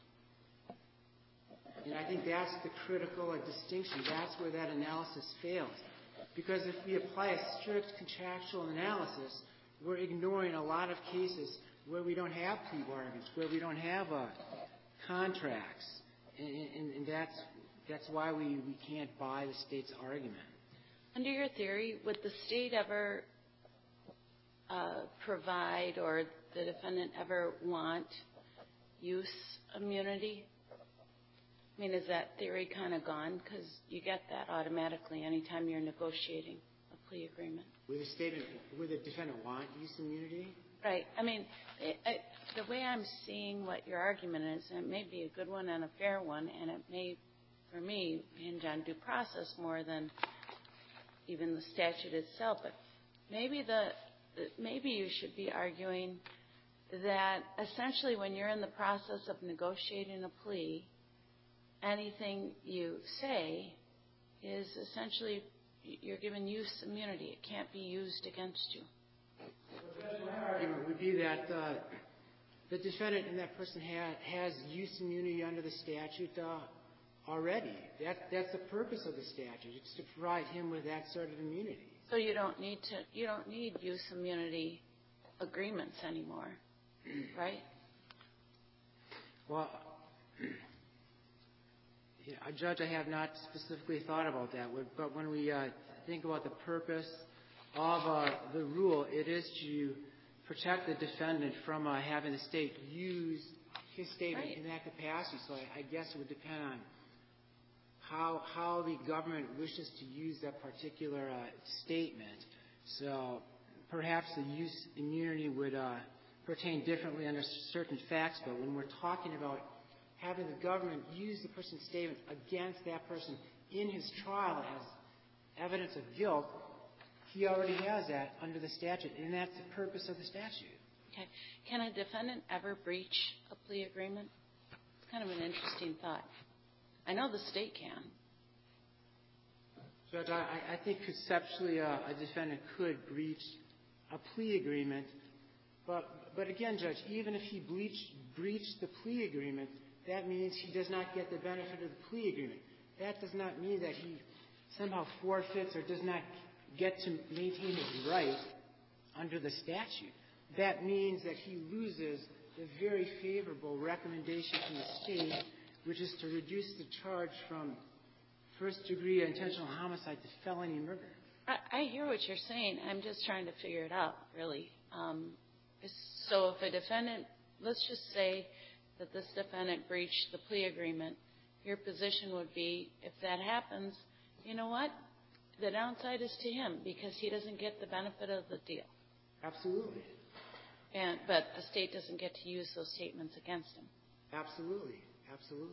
And I think that's the critical distinction. That's where that analysis fails. Because if we apply a strict contractual analysis, we're ignoring a lot of cases where we don't have plea bargains, where we don't have uh, contracts. And, and, and that's, that's why we, we can't buy the state's argument. Under your theory, would the state ever uh, provide or the defendant ever want use immunity? I mean, is that theory kind of gone? Because you get that automatically anytime you're negotiating a plea agreement. Would the state, would the defendant want use immunity? Right. I mean, it, it, the way I'm seeing what your argument is, and it may be a good one and a fair one, and it may, for me, hinge on due process more than even the statute itself. But maybe the maybe you should be arguing that essentially when you're in the process of negotiating a plea, anything you say is essentially you're given use immunity. It can't be used against you. Well, my argument would be that uh, the defendant and that person ha- has use immunity under the statute uh, already. That, that's the purpose of the statute. It's to provide him with that sort of immunity. So you don't need to. You don't need use immunity agreements anymore, right? Well, yeah, Judge, I have not specifically thought about that. But when we uh, think about the purpose of uh, the rule, it is to protect the defendant from uh, having the state use his statement right. in that capacity. So I, I guess it would depend on how how the government wishes to use that particular uh, statement. So perhaps the use immunity would uh, pertain differently under certain facts. But when we're talking about having the government use the person's statement against that person in his trial as evidence of guilt, he already has that under the statute, and that's the purpose of the statute. Okay. Can a defendant ever breach a plea agreement? It's kind of an interesting thought. I know the state can. Judge, I, I think conceptually uh, a defendant could breach a plea agreement, but but again, Judge, even if he breached, breached the plea agreement, that means he does not get the benefit of the plea agreement. That does not mean that he somehow forfeits or does not get to maintain his right under the statute. That means that he loses the very favorable recommendation from the state, which is to reduce the charge from first-degree intentional homicide to felony murder. I, I hear what you're saying. I'm just trying to figure it out, really. Um, so if a defendant, let's just say that this defendant breached the plea agreement, your position would be, if that happens, you know what? The downside is to him because he doesn't get the benefit of the deal. Absolutely. And but the state doesn't get to use those statements against him. Absolutely. Absolutely.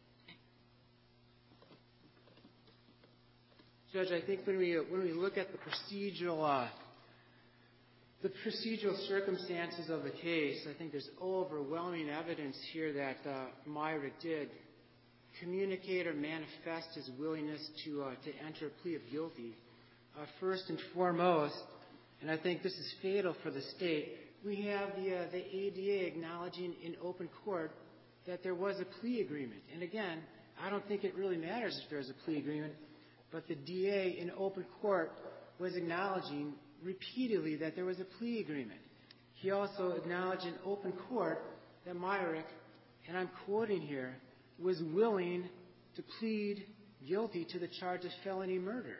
Judge, I think when we when we look at the procedural uh, the procedural circumstances of the case, I think there's overwhelming evidence here that uh, Myrick did communicate or manifest his willingness to uh, to enter a plea of guilty. Uh, first and foremost, and I think this is fatal for the state, we have the uh, the A D A acknowledging in open court that there was a plea agreement. And again, I don't think it really matters if there's a plea agreement, but the D A in open court was acknowledging repeatedly that there was a plea agreement. He also acknowledged in open court that Myrick, and I'm quoting here, was willing to plead guilty to the charge of felony murder.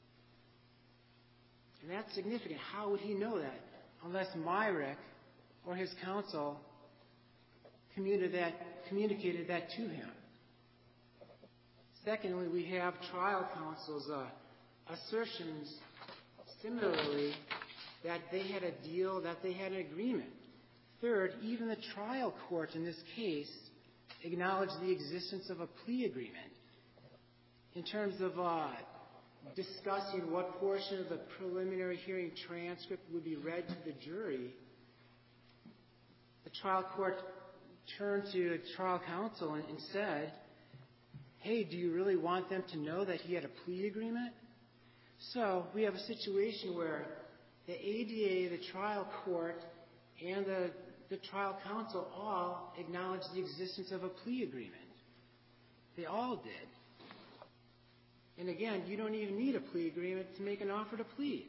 And that's significant. How would he know that unless Myrick or his counsel communicated that, communicated that to him? Secondly, we have trial counsel's uh, assertions similarly that they had a deal, that they had an agreement. Third, even the trial court in this case acknowledged the existence of a plea agreement. In terms of uh, discussing what portion of the preliminary hearing transcript would be read to the jury, the trial court turned to trial counsel and, and said, hey, do you really want them to know that he had a plea agreement? So we have a situation where the A D A, the trial court, and the, the trial counsel all acknowledged the existence of a plea agreement. They all did. And again, you don't even need a plea agreement to make an offer to plead.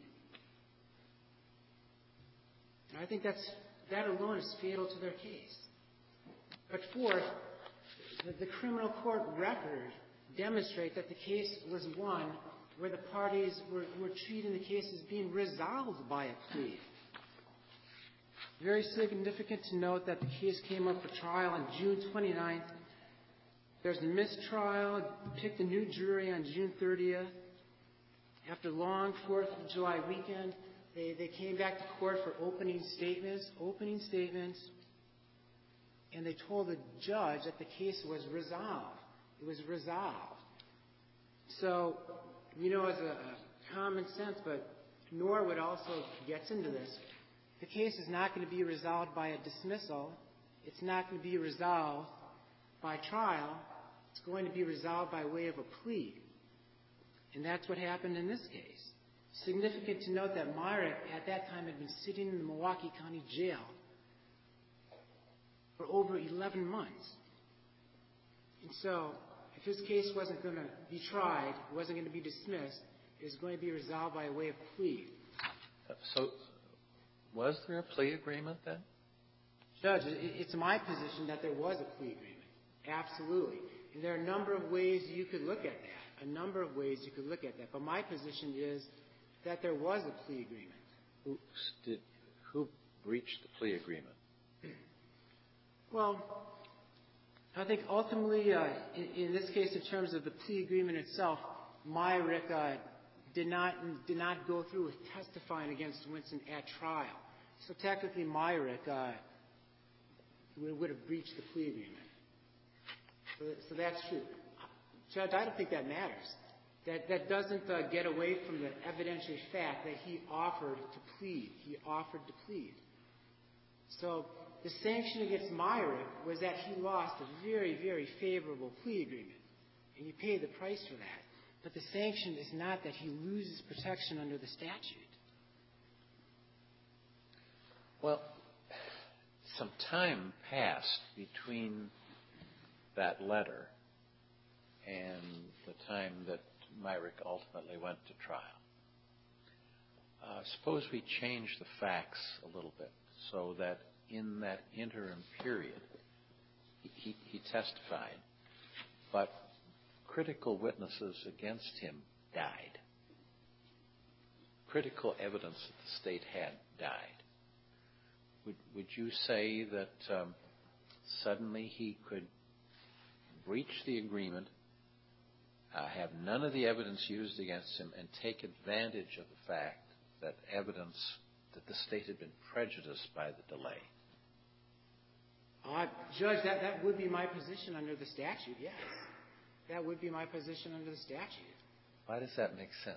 And I think that's, that alone is fatal to their case. But fourth, the, the criminal court record demonstrate that the case was one where the parties were, were treating the case as being resolved by a plea. Very significant to note that the case came up for trial on June twenty-ninth. There's a mistrial, picked a new jury on June thirtieth. After a long fourth of July weekend, they, they came back to court for opening statements, opening statements, and they told the judge that the case was resolved. It was resolved. So, you know, as a, a common sense, but Norwood also gets into this, the case is not going to be resolved by a dismissal. It's not going to be resolved by trial. It's going to be resolved by way of a plea. And that's what happened in this case. Significant to note that Myrick, at that time, had been sitting in the Milwaukee County Jail for over eleven months. And so, if his case wasn't going to be tried, it wasn't going to be dismissed, it was going to be resolved by way of plea. So, was there a plea agreement then? Judge, it's my position that there was a plea agreement. Absolutely. And there are a number of ways you could look at that. A number of ways you could look at that. But my position is that there was a plea agreement. Who, did, who breached the plea agreement? Well, I think ultimately, uh, in, in this case, in terms of the plea agreement itself, Myrick uh, did not did not go through with testifying against Winston at trial. So technically, Myrick uh, would, would have breached the plea agreement. So, so that's true. Judge, I don't think that matters. That that doesn't uh, get away from the evidentiary fact that he offered to plead. He offered to plead. So the sanction against Myrick was that he lost a very, very favorable plea agreement, and he paid the price for that. But the sanction is not that he loses protection under the statute. Well, some time passed between that letter and the time that Myrick ultimately went to trial. Uh, suppose we change the facts a little bit so that in that interim period, he, he, he testified, but critical witnesses against him died. Critical evidence that the state had died. Would, would you say that um, suddenly he could breach the agreement, uh, have none of the evidence used against him, and take advantage of the fact that evidence that the state had been prejudiced by the delay? Uh, Judge, that, that would be my position under the statute, yes. That would be my position under the statute. Why does that make sense?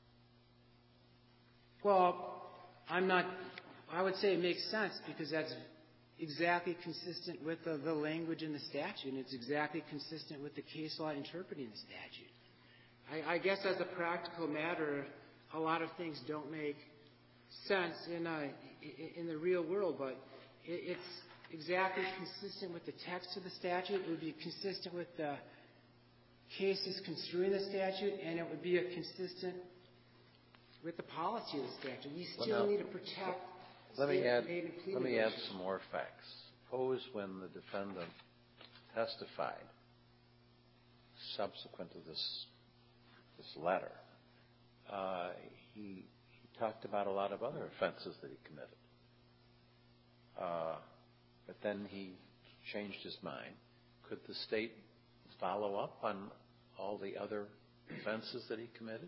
Well, I'm not, I would say it makes sense because that's exactly consistent with the, the language in the statute, and it's exactly consistent with the case law interpreting the statute. I, I guess as a practical matter, a lot of things don't make sense in, uh, in the real world, but it, it's exactly consistent with the text of the statute. It would be consistent with the cases construing the statute, and it would be a consistent with the policy of the statute. We still well, now, need to protect let me add, state let me add some more facts. Suppose when the defendant testified subsequent to this this letter, uh, he, he talked about a lot of other offenses that he committed. Uh, but then he changed his mind. Could the state follow up on all the other offenses that he committed?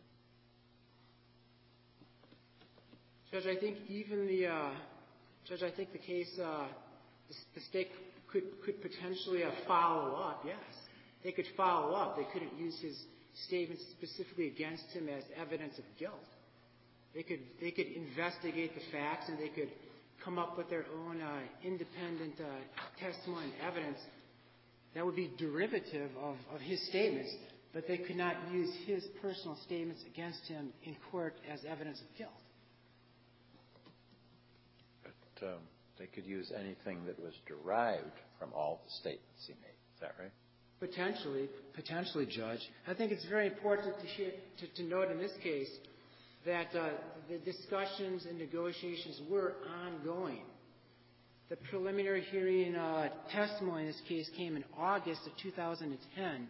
Judge, I think even the uh, Judge, I think the case, uh, the, the state could could potentially uh, follow up. Yes, they could follow up. They couldn't use his statements specifically against him as evidence of guilt. They could they could investigate the facts, and they could come up with their own uh, independent uh, testimony and evidence that would be derivative of, of his statements, but they could not use his personal statements against him in court as evidence of guilt. But um, they could use anything that was derived from all the statements he made. Is that right? Potentially, potentially, Judge. I think it's very important to, share, to, to note in this case that uh, the discussions and negotiations were ongoing. The preliminary hearing uh, testimony in this case came in August of two thousand ten.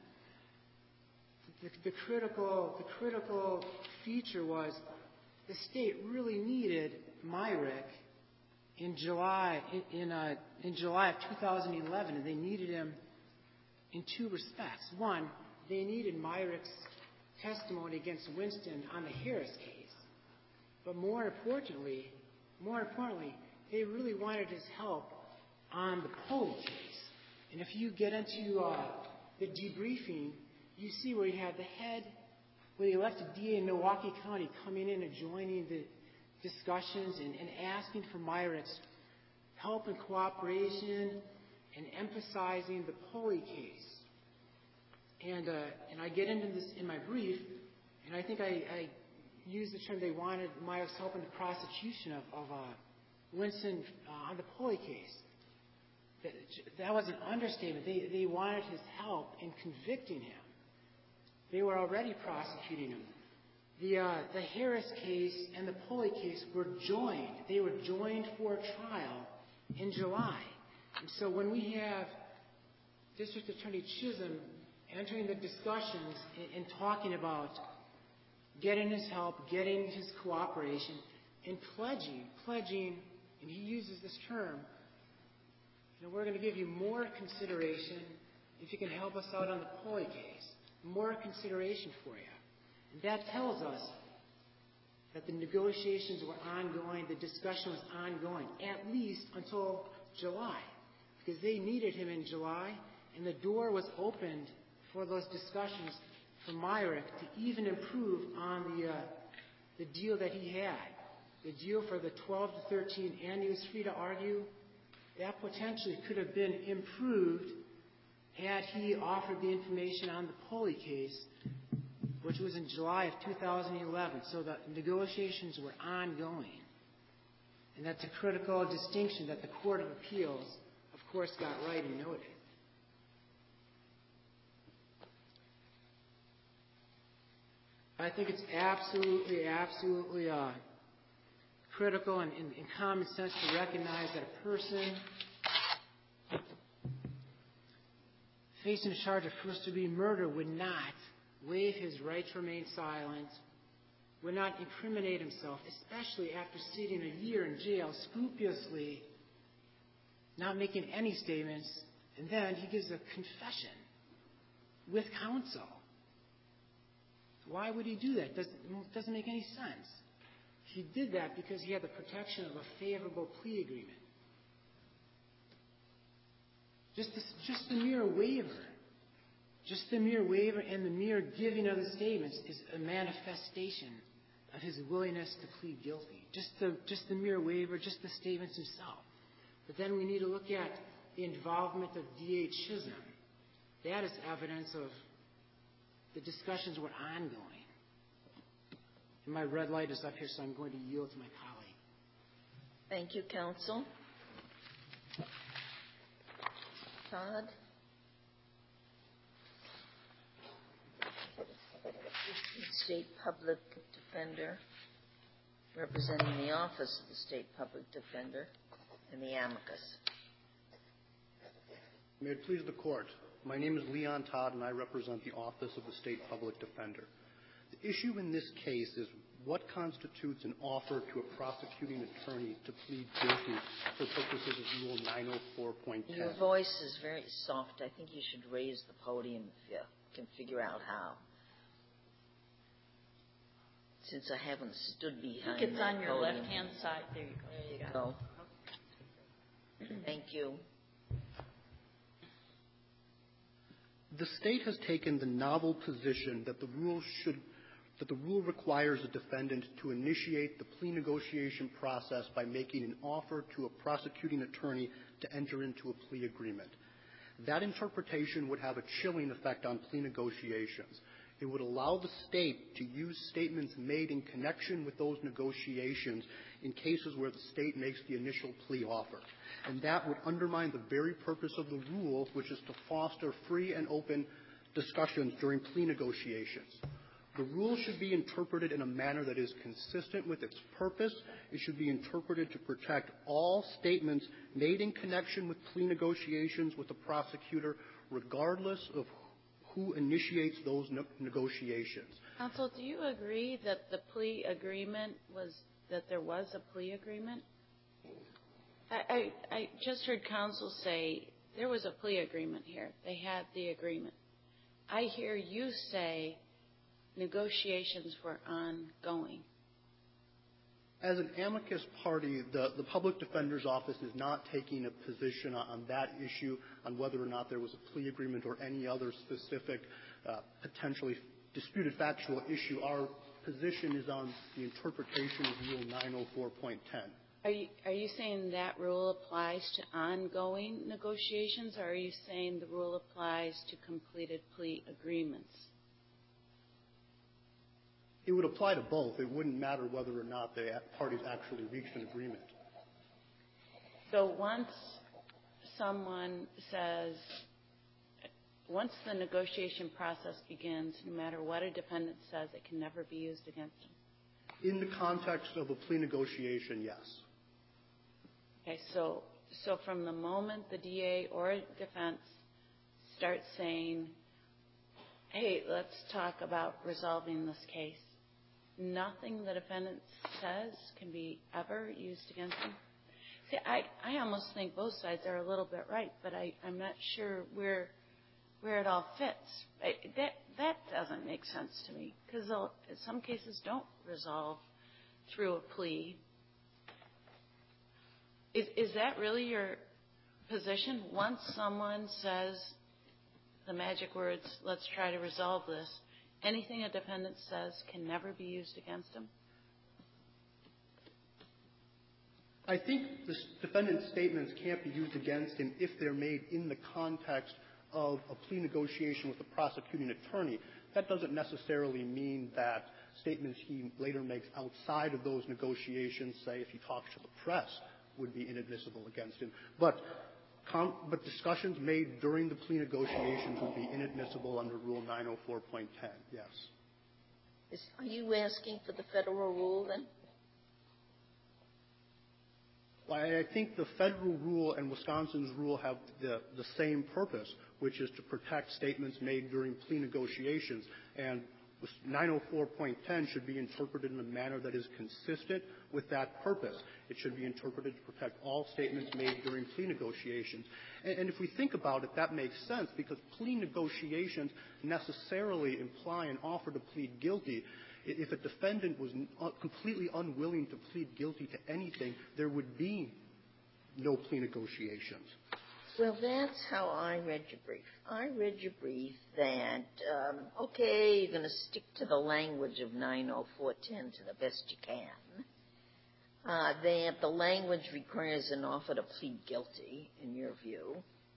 The, the critical, the critical feature was the state really needed Myrick in July in in, uh, in July of two thousand eleven, and they needed him in two respects. One, they needed Myrick's testimony against Winston on the Harris case, but more importantly, more importantly, they really wanted his help on the Poe case. And if you get into uh, the debriefing, you see where you had the head, where the elected D A in Milwaukee County coming in and joining the discussions and, and asking for Myrick's help and cooperation and emphasizing the Poe case. And, uh, and I get into this in my brief, and I think I, I use the term they wanted Myrick's help in the prosecution of, of uh, Winston uh, on the Poe case. That, that was an understatement. They, they wanted his help in convicting him. They were already prosecuting him. The, uh, the Harris case and the Poe case were joined. They were joined for trial in July. And so when we have District Attorney Chisholm entering the discussions and, and talking about getting his help, getting his cooperation, and pledging, pledging, and he uses this term, you know, we're going to give you more consideration if you can help us out on the Poe case, more consideration for you. And that tells us that the negotiations were ongoing, the discussion was ongoing, at least until July, because they needed him in July, and the door was opened for those discussions for Myrick to even improve on the uh, the deal that he had. The deal for the twelve to thirteen, and he was free to argue, that potentially could have been improved had he offered the information on the Poe case, which was in July of two thousand eleven. So the negotiations were ongoing. And that's a critical distinction that the Court of Appeals, of course, got right and noted. I think it's absolutely, absolutely uh, critical and, and, and common sense to recognize that a person facing a charge of first-degree murder would not waive his right to remain silent, would not incriminate himself, especially after sitting a year in jail scrupulously, not making any statements, and then he gives a confession with counsel. Why would he do that? Doesn't, doesn't make any sense. He did that because he had the protection of a favorable plea agreement. Just, this, just the mere waiver, just the mere waiver and the mere giving of the statements is a manifestation of his willingness to plead guilty. Just the, just the mere waiver, just the statements himself. But then we need to look at the involvement of D A Chisholm. That is evidence of the discussions were ongoing. And my red light is up here, so I'm going to yield to my colleague. Thank you, counsel. Todd? State Public Defender, representing the Office of the State Public Defender and the amicus. May it please the Court. My name is Leon Todd, and I represent the Office of the State Public Defender. The issue in this case is what constitutes an offer to a prosecuting attorney to plead guilty for purposes of Rule nine oh four point ten. Your voice is very soft. I think you should raise the podium if you can figure out how. Since I haven't stood behind I think it's that on your podium. left-hand side. There you go. There you go. Thank you. The state has taken the novel position that the rule should that the rule requires a defendant to initiate the plea negotiation process by making an offer to a prosecuting attorney to enter into a plea agreement. That interpretation would have a chilling effect on plea negotiations. It would allow the State to use statements made in connection with those negotiations in cases where the State makes the initial plea offer. And that would undermine the very purpose of the rule, which is to foster free and open discussions during plea negotiations. The rule should be interpreted in a manner that is consistent with its purpose. It should be interpreted to protect all statements made in connection with plea negotiations with the prosecutor, regardless of who initiates those ne- negotiations. Counsel, do you agree that the plea agreement was, that there was a plea agreement? I, I, I just heard counsel say there was a plea agreement here. They had the agreement. I hear you say negotiations were ongoing. As an amicus party, the, the public defender's office is not taking a position on, on that issue, on whether or not there was a plea agreement or any other specific uh, potentially disputed factual issue. Our position is on the interpretation of Rule nine oh four point ten. Are you, are you saying that rule applies to ongoing negotiations, or are you saying the rule applies to completed plea agreements? It would apply to both. It wouldn't matter whether or not the parties actually reached an agreement. So once someone says, once the negotiation process begins, no matter what a defendant says, it can never be used against them? In the context of a plea negotiation, yes. Okay, so so from the moment the D A or defense starts saying, hey, let's talk about resolving this case, nothing the defendant says can be ever used against him? See, I, I almost think both sides are a little bit right, but I, I'm not sure where where it all fits. I, that that doesn't make sense to me, because some cases don't resolve through a plea. Is, is that really your position? Once someone says the magic words, let's try to resolve this, anything a defendant says can never be used against him? I think the defendant's statements can't be used against him if they're made in the context of a plea negotiation with the prosecuting attorney. That doesn't necessarily mean that statements he later makes outside of those negotiations, say if he talks to the press, would be inadmissible against him. But Com- but discussions made during the plea negotiations would be inadmissible under Rule nine oh four point ten, yes. Is, are you asking for the federal rule, then? Well, I think the federal rule and Wisconsin's rule have the, the same purpose, which is to protect statements made during plea negotiations. And nine oh four point ten should be interpreted in a manner that is consistent with that purpose. It should be interpreted to protect all statements made during plea negotiations. And, and if we think about it, that makes sense, because plea negotiations necessarily imply an offer to plead guilty. If a defendant was completely unwilling to plead guilty to anything, there would be no plea negotiations. Well, that's how I read your brief. I read your brief that, um, okay, you're going to stick to the language of nine oh four ten to the best you can, uh, that the language requires an offer to plead guilty, in your view,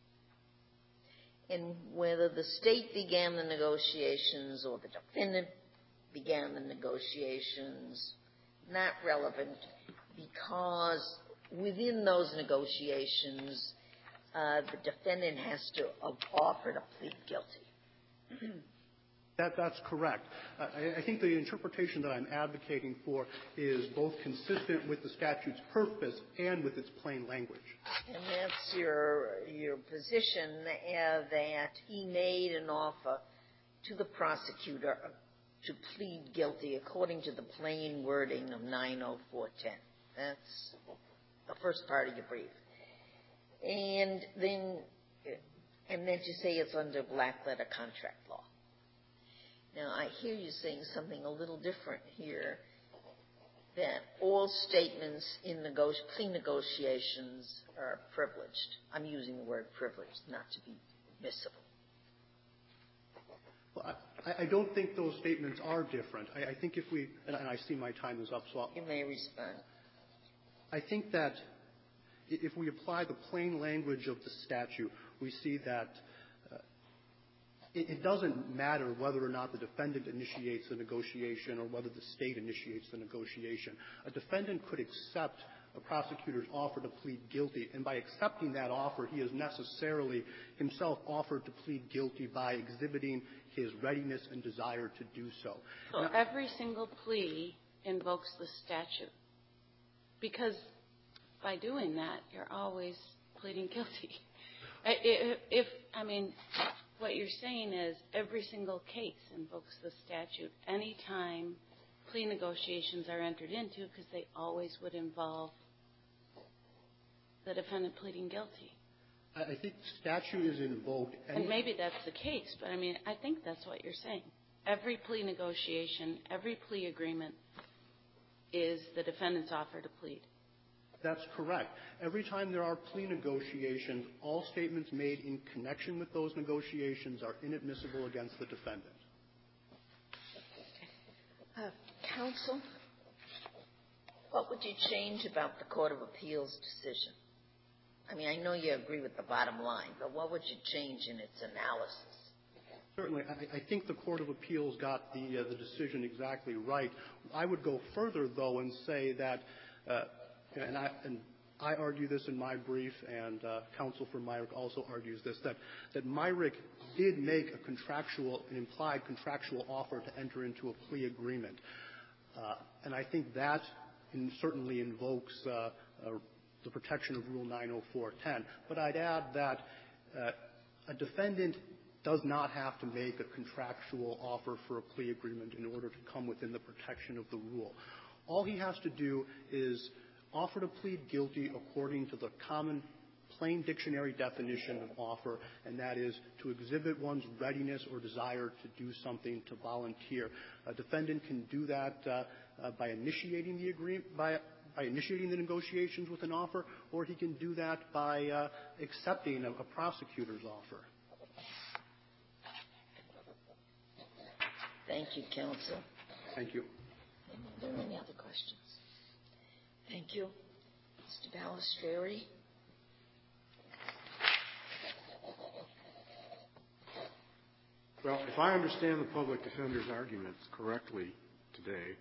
and whether the state began the negotiations or the defendant began the negotiations, not relevant, because within those negotiations, Uh, the defendant has to offer to plead guilty. That, that's correct. Uh, I, I think the interpretation that I'm advocating for is both consistent with the statute's purpose and with its plain language. And that's your your position, uh, that he made an offer to the prosecutor to plead guilty according to the plain wording of nine oh four ten. That's the first part of your brief. And then, and then you say it's under black letter contract law. Now, I hear you saying something a little different here, that all statements in nego- plea negotiations are privileged. I'm using the word privileged, not to be admissible. Well, I, I don't think those statements are different. I, I think if we, and I see my time is up, so I'll, you may respond. I think that if we apply the plain language of the statute, we see that uh, it, it doesn't matter whether or not the defendant initiates the negotiation or whether the state initiates the negotiation. A defendant could accept a prosecutor's offer to plead guilty, and by accepting that offer, he has necessarily himself offered to plead guilty by exhibiting his readiness and desire to do so. So now, every single plea invokes the statute, because by doing that, you're always pleading guilty. If, if I mean, what you're saying is every single case invokes the statute any time plea negotiations are entered into, because they always would involve the defendant pleading guilty. I think statute is invoked. And maybe that's the case, but I mean, I think that's what you're saying. Every plea negotiation, every plea agreement is the defendant's offer to plead. That's correct. Every time there are plea negotiations, all statements made in connection with those negotiations are inadmissible against the defendant. Uh, counsel, what would you change about the Court of Appeals decision? I mean, I know you agree with the bottom line, but what would you change in its analysis? Certainly. I, I think the Court of Appeals got the, uh, the decision exactly right. I would go further, though, and say that, uh, and, I, and I argue this in my brief, and uh, counsel for Myrick also argues this, that, that Myrick did make a contractual, an implied contractual offer to enter into a plea agreement. Uh, and I think that in, certainly invokes uh, uh, the protection of Rule nine oh four ten. But I'd add that uh, a defendant does not have to make a contractual offer for a plea agreement in order to come within the protection of the rule. All he has to do is offer to plead guilty according to the common plain dictionary definition of offer, and that is to exhibit one's readiness or desire to do something, to volunteer. A defendant can do that uh, uh, by initiating the agreement, by by initiating the negotiations with an offer, or he can do that by uh, accepting a, a prosecutor's offer. Thank you, counsel. Thank you. Are there any other questions? Thank you. Mister Balistreri. Well, if I understand the public defender's argument correctly today,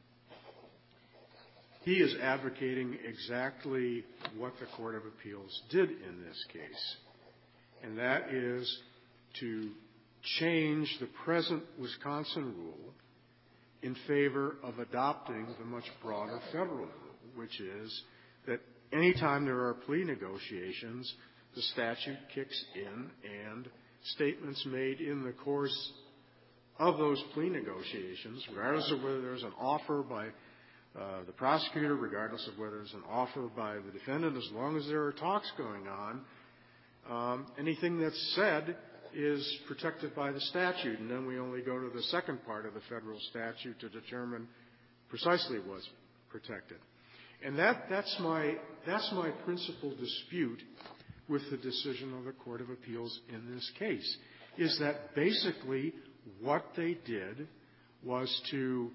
he is advocating exactly what the Court of Appeals did in this case, and that is to change the present Wisconsin rule in favor of adopting the much broader federal rule, which is that any time there are plea negotiations, the statute kicks in and statements made in the course of those plea negotiations, regardless of whether there's an offer by uh, the prosecutor, regardless of whether there's an offer by the defendant, as long as there are talks going on, um, anything that's said is protected by the statute. And then we only go to the second part of the federal statute to determine precisely what's protected. And that, that's my, that's my principal dispute with the decision of the Court of Appeals in this case, is that basically what they did was to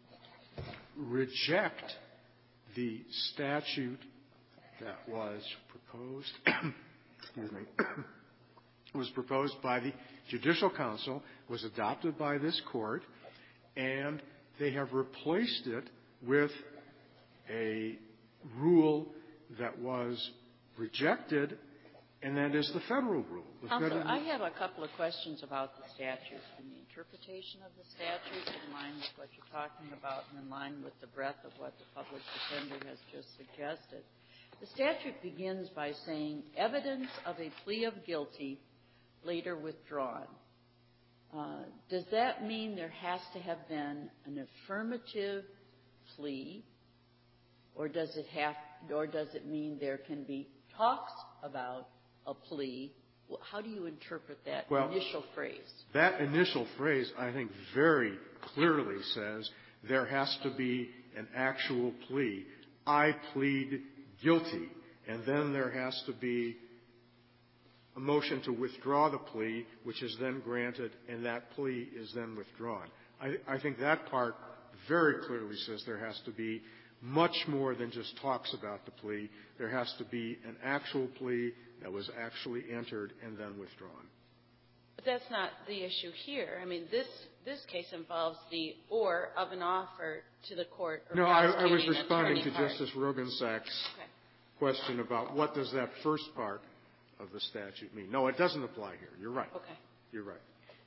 reject the statute that was proposed, excuse me, was proposed by the Judicial Council, was adopted by this Court, and they have replaced it with a rule that was rejected, and that is the federal rule. The Counselor, federal I have a couple of questions about the statute and the interpretation of the statute in line with what you're talking about and in line with the breadth of what the public defender has just suggested. The statute begins by saying evidence of a plea of guilty later withdrawn. Uh, does that mean there has to have been an affirmative plea, or does it have, or does it mean there can be talks about a plea? How do you interpret that well, initial phrase? That initial phrase, I think, very clearly says there has to be an actual plea. I plead guilty. And then there has to be a motion to withdraw the plea, which is then granted, and that plea is then withdrawn. I, I think that part very clearly says there has to be much more than just talks about the plea. There has to be an actual plea that was actually entered and then withdrawn. But that's not the issue here. I mean, this this case involves the or of an offer to the court. Or no, I, I was prosecuting responding to part. Justice Rogensack's Okay. question about what does that first part of the statute mean. No, it doesn't apply here. You're right. Okay. You're right.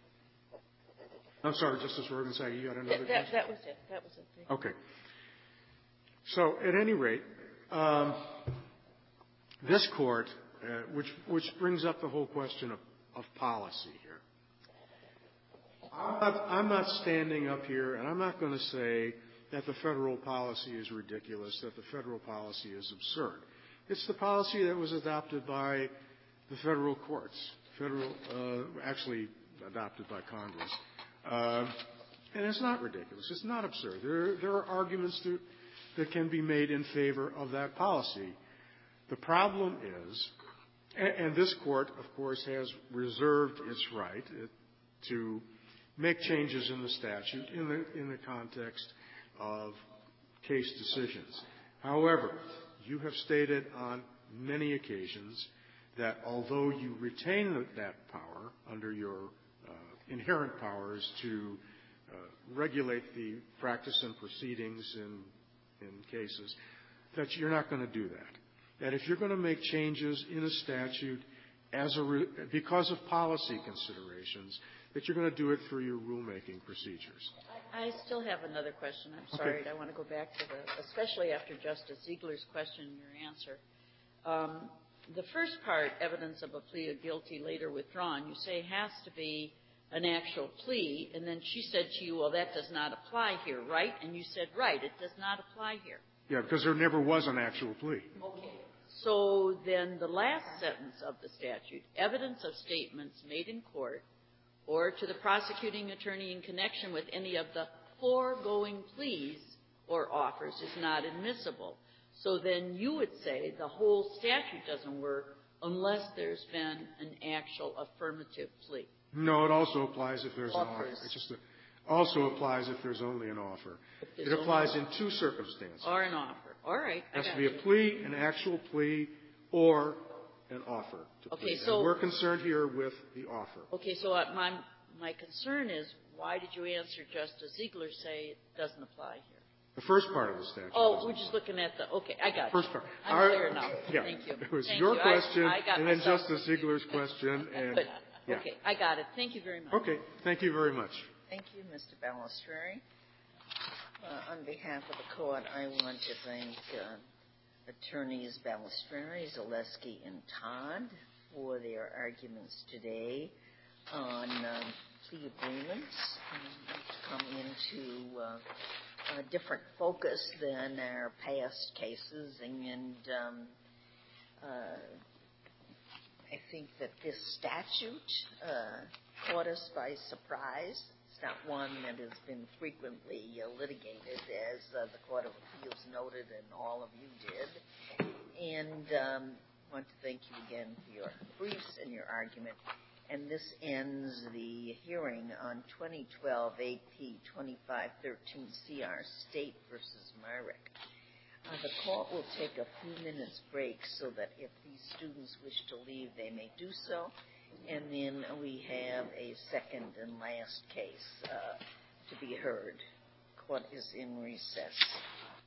I'm sorry, Justice Rogensack, you got another That, question? that, that was it. That was it. Thank you. Okay. So, at any rate, um, this court, uh, which which brings up the whole question of, of policy here. I'm not, I'm not standing up here, and I'm not going to say that the federal policy is ridiculous, that the federal policy is absurd. It's the policy that was adopted by the federal courts, federal, uh, actually adopted by Congress. Uh, and it's not ridiculous. It's not absurd. There, there are arguments to, that can be made in favor of that policy. The problem is, and, and this court, of course, has reserved its right to make changes in the statute in the, in the context of case decisions. However, you have stated on many occasions that although you retain that power under your uh, inherent powers to uh, regulate the practice and proceedings in, in cases, that you're not going to do that. That if you're going to make changes in a statute as a re- because of policy considerations, that you're going to do it through your rulemaking procedures. I, I still have another question. I'm Okay. sorry. I want to go back to the, especially after Justice Ziegler's question and your answer. Um, the first part, evidence of a plea of guilty later withdrawn, you say has to be an actual plea, and then she said to you, well, that does not apply here, right? And you said, right, it does not apply here. Yeah, because there never was an actual plea. Okay. So then the last sentence of the statute, evidence of statements made in court or to the prosecuting attorney in connection with any of the foregoing pleas or offers is not admissible. So then you would say the whole statute doesn't work unless there's been an actual affirmative plea. No, it also applies if there's Offers. an offer. It's just a, also applies if there's only an offer. there's It applies only- in two circumstances. Or an offer. All right. It has I to got be you. a plea, an actual plea, or an offer to Okay, plea. so- And we're concerned here with the offer. Okay, so uh, my, my concern is why did you answer Justice Ziegler say it doesn't apply here? The first part of the statute. Oh, doesn't we're just apply. looking at the, okay, I got First you. part. I'm Our- clear now. Yeah. Thank you. It was Thank your you. I- question, I got and then myself Justice Ziegler's question, and Good. yeah. Okay, I got it. Thank you very much. Okay, thank you very much. Thank you, Mister Balistreri. Uh, on behalf of the court, I want to thank uh, Attorneys Balistreri, Zaleski, and Todd for their arguments today on um, plea agreements. Um, come into uh, a different focus than our past cases, and um, uh, I think that this statute uh, caught us by surprise. It's not one that has been frequently uh, litigated, as uh, the Court of Appeals noted, and all of you did. And um, I want to thank you again for your briefs and your argument. And this ends the hearing on twenty twelve A P twenty-five thirteen C R State versus Myrick. Uh, the court will take a few minutes break so that if these students wish to leave, they may do so. And then we have a second and last case uh, to be heard. Court is in recess.